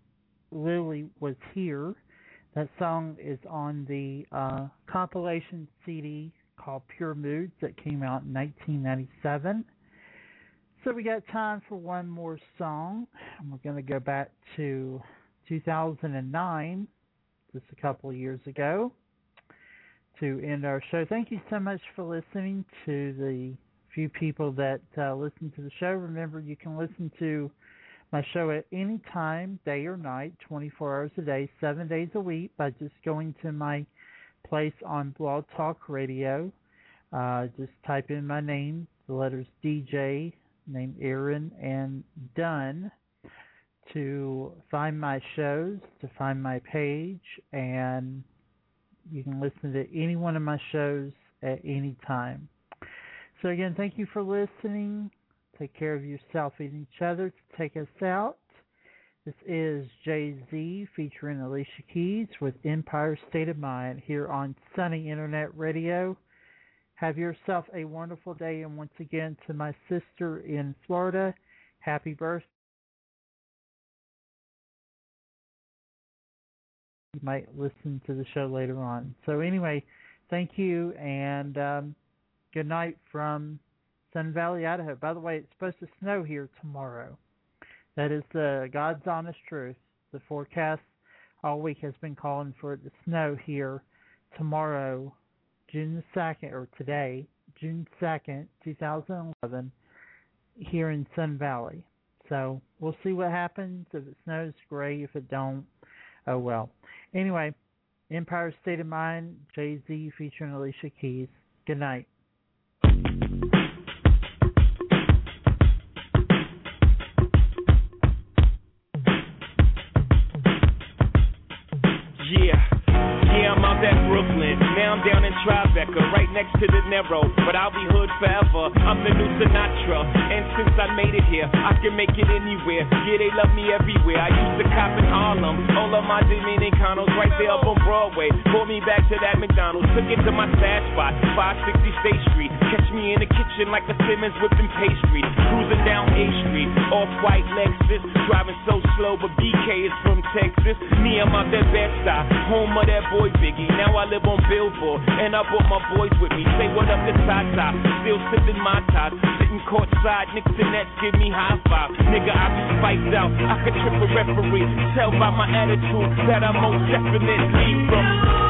Lily Was Here. That song is on the uh, compilation C D called Pure Moods that came out in nineteen ninety-seven. So we got time for one more song, and we're going to go back to two thousand nine, just a couple of years ago, to end our show. Thank you so much for listening. To the few people that uh, listen to the show, remember you can listen to my show at any time, day or night, twenty-four hours a day, seven days a week, by just going to my place on Blog Talk Radio. Uh, just type in my name, the letters D J, name Aaron, and Dunn, to find my shows, to find my page, and you can listen to any one of my shows at any time. So again, thank you for listening. Take care of yourself and each other. To take us out, this is Jay-Z featuring Alicia Keys with Empire State of Mind here on Sunny Internet Radio. Have yourself a wonderful day, and once again, to my sister in Florida, happy birthday. You might listen to the show later on. So anyway, thank you, and um, good night from Sun Valley, Idaho. By the way, it's supposed to snow here tomorrow. That is the God's honest truth. The forecast all week has been calling for it to snow here tomorrow, June the second, or today, June second, two thousand eleven, here in Sun Valley. So we'll see what happens. If it snows, great. If it don't, oh well. Anyway, Empire State of Mind, Jay-Z featuring Alicia Keys. Good night. Yeah, yeah, I'm out at Brooklyn. Now I'm down in Tribeca, right next to the Narrow. But I'll be hood forever. I'm the new Sinatra. And since I made it here, I can make it anywhere. Yeah, they love me everywhere. I used to cop in Harlem. All of my Dominicanos right there up on Broadway. Pulled me back to that McDonald's. Took it to my stash spot, five sixty State Street. Catch me in the kitchen like a Simmons whipping pastry. Cruising down A Street, off-white Lexus. Driving so slow, but B K is from Texas. Me, I'm out that Bed-Stuy, home of that boy Biggie. Now I live on Billboard, and I brought my boys with me. Say what up to Tata, still sipping my tots. Sitting courtside, Knicks and Nets give me high five. Nigga, I be spiked out, I could trip a referee. Tell by my attitude that I'm most definitely from...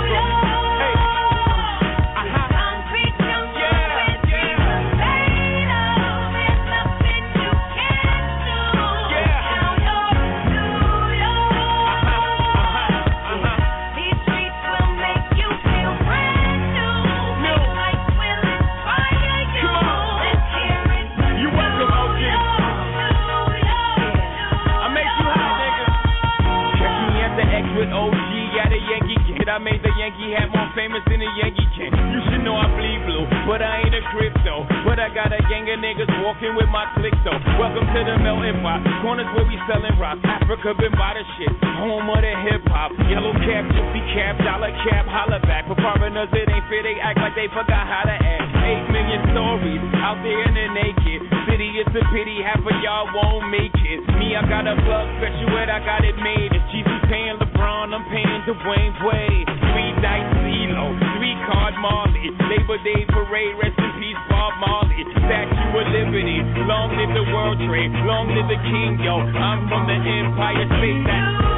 With O G at a Yankee kid, I made the Yankee hat more famous than a Yankee can. You should know I bleed blue, but I ain't a crypto. But I got a gang of niggas walking with my click though. Welcome to the melting pot, corners where we selling rock. Africa been by the shit, home of the hip hop. Yellow cap, gypsy cap, dollar cap, holla back. For foreigners it ain't fair, they act like they forgot how to act. Eight million stories out there in the naked city. It's a pity half of y'all won't make it. Me, I got a plug, special it, I got it made. If Jesus paying LeBron, I'm paying Dwayne Wade. Three dice CeeLo, three card Marley. Labor Day parade, rest in peace Bob Marley. Statue of Liberty, long live the World Trade, long live the King, yo. I'm from the Empire State. That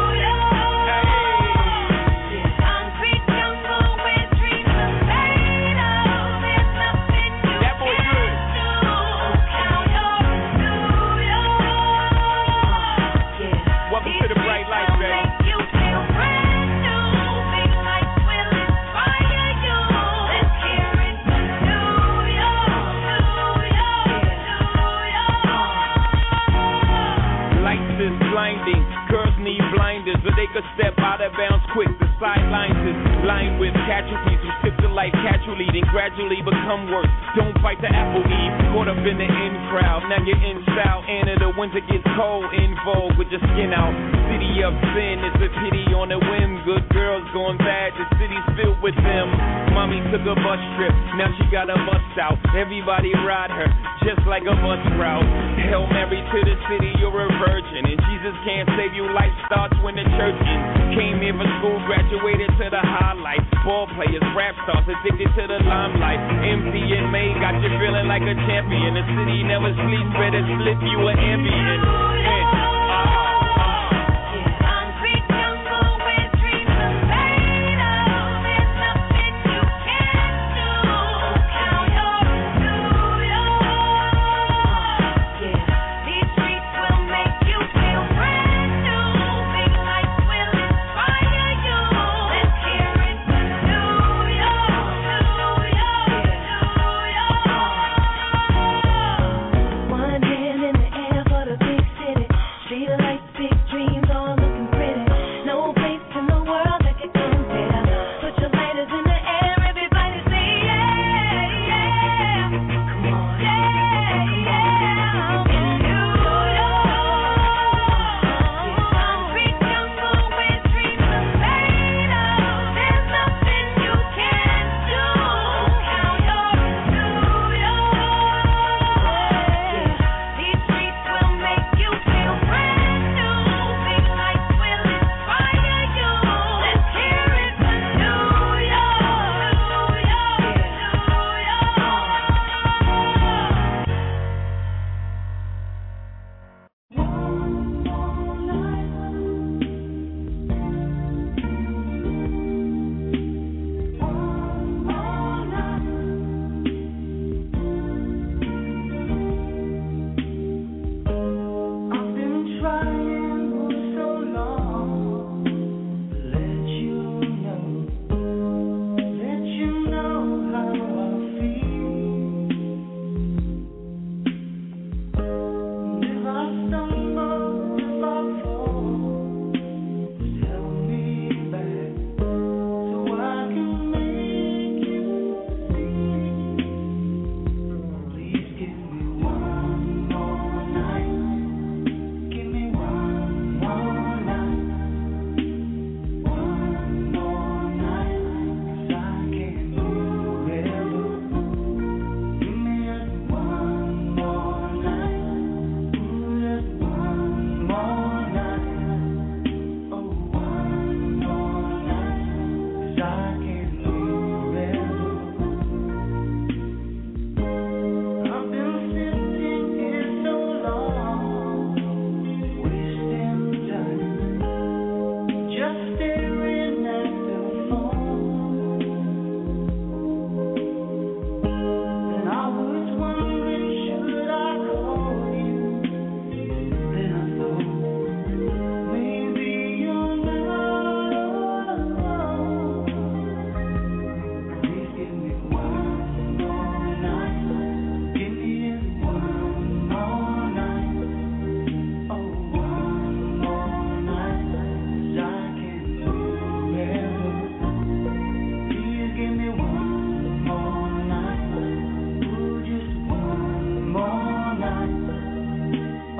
so they could step out of bounds quick. The sidelines is lined with casualties who sip the life casually, then gradually become worse. Don't fight the apple eve, caught up in the in crowd. Now you're in style, and in the winter gets cold, in vogue with your skin out. City of sin, it's a pity on a whim. Good girls going bad, the city's filled with them. Mommy took a bus trip, now she got a bus out. Everybody ride her, just like a bus route. Hail Mary to the city, you're a virgin, and Jesus can't save you. Life starts when the church ends. Came here for school, graduated to the highlight. Ball players, rap stars, addicted to the limelight. Empty and May got you feeling like a champion. The city never sleeps, better slip you an ambient. And, uh, uh,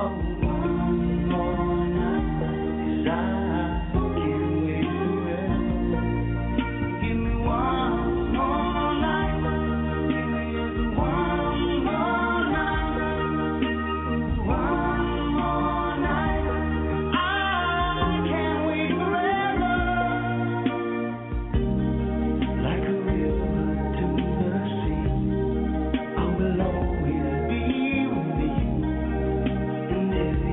If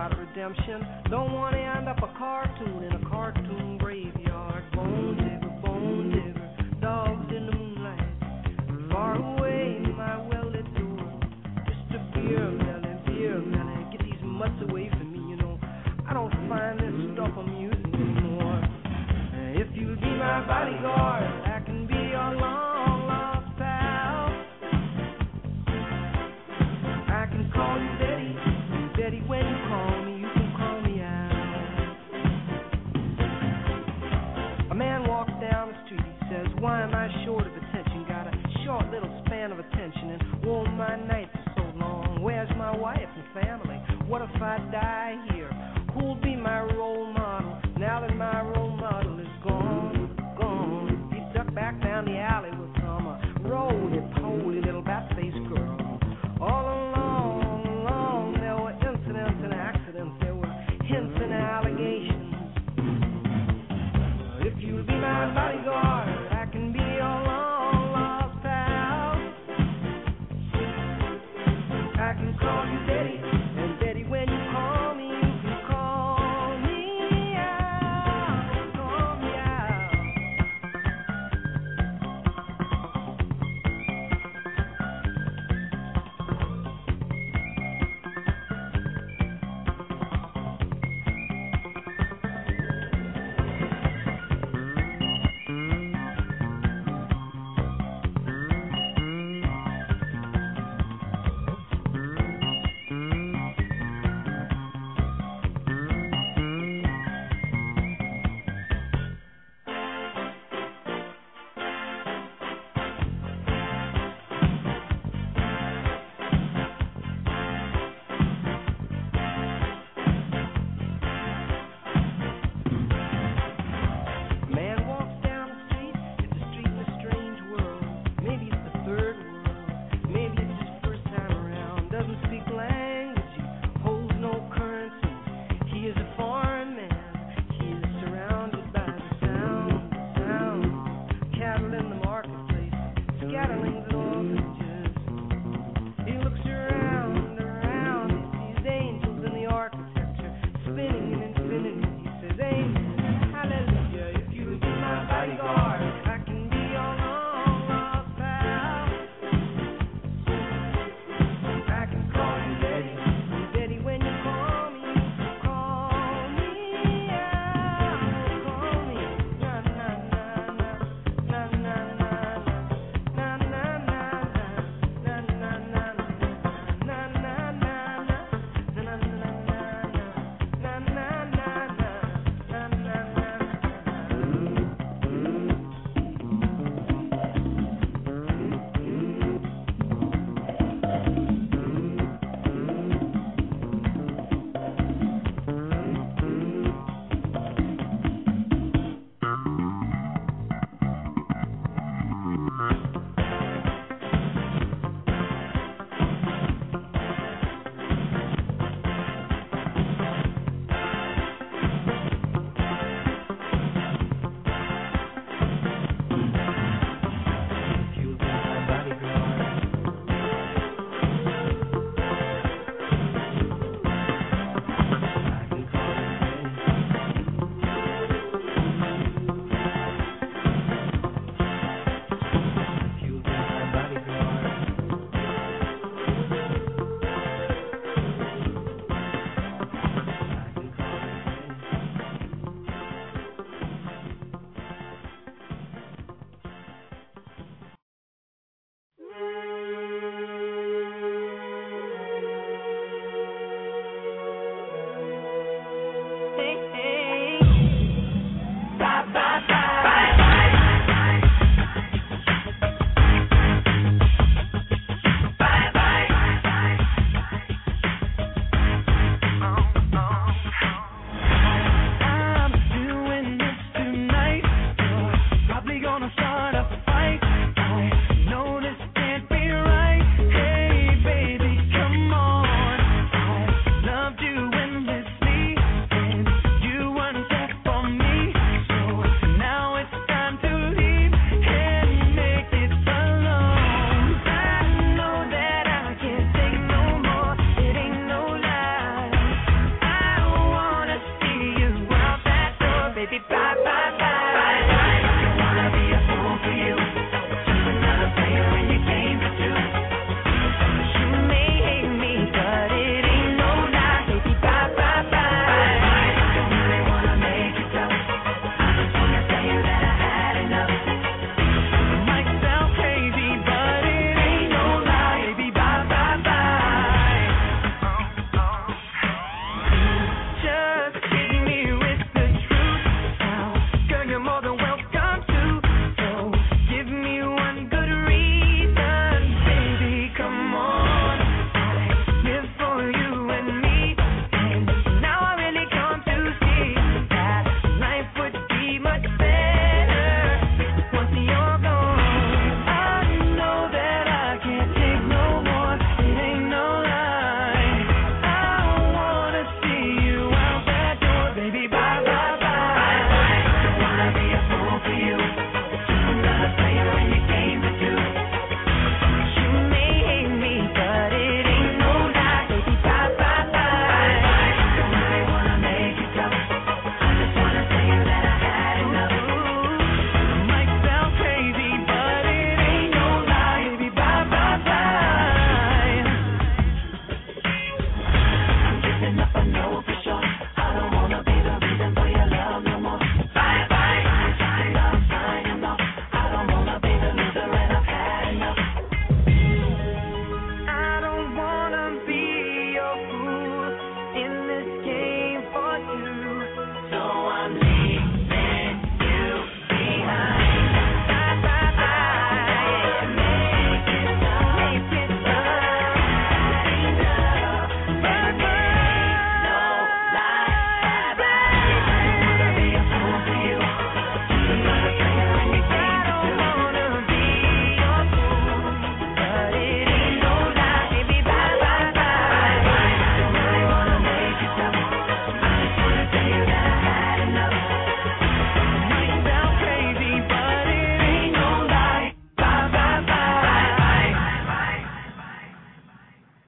about redemption. Don't want to end up a cartoon in a cartoon graveyard. Bone digger, bone digger, dogs in the moonlight. Far away, my well-lit door. Just a beer melon, beer melon. Get these mutts away from me, you know. I don't find this stuff amusing anymore. If you'll be my bodyguard, I can be your long lost pal. I can call you Betty, and Betty, when you call me, you can call me out. A man walks down the street, he says, why am I short of attention? Got a short little span of attention, and oh, my nights are so long. Where's my wife and family? What if I die here? Who'll be my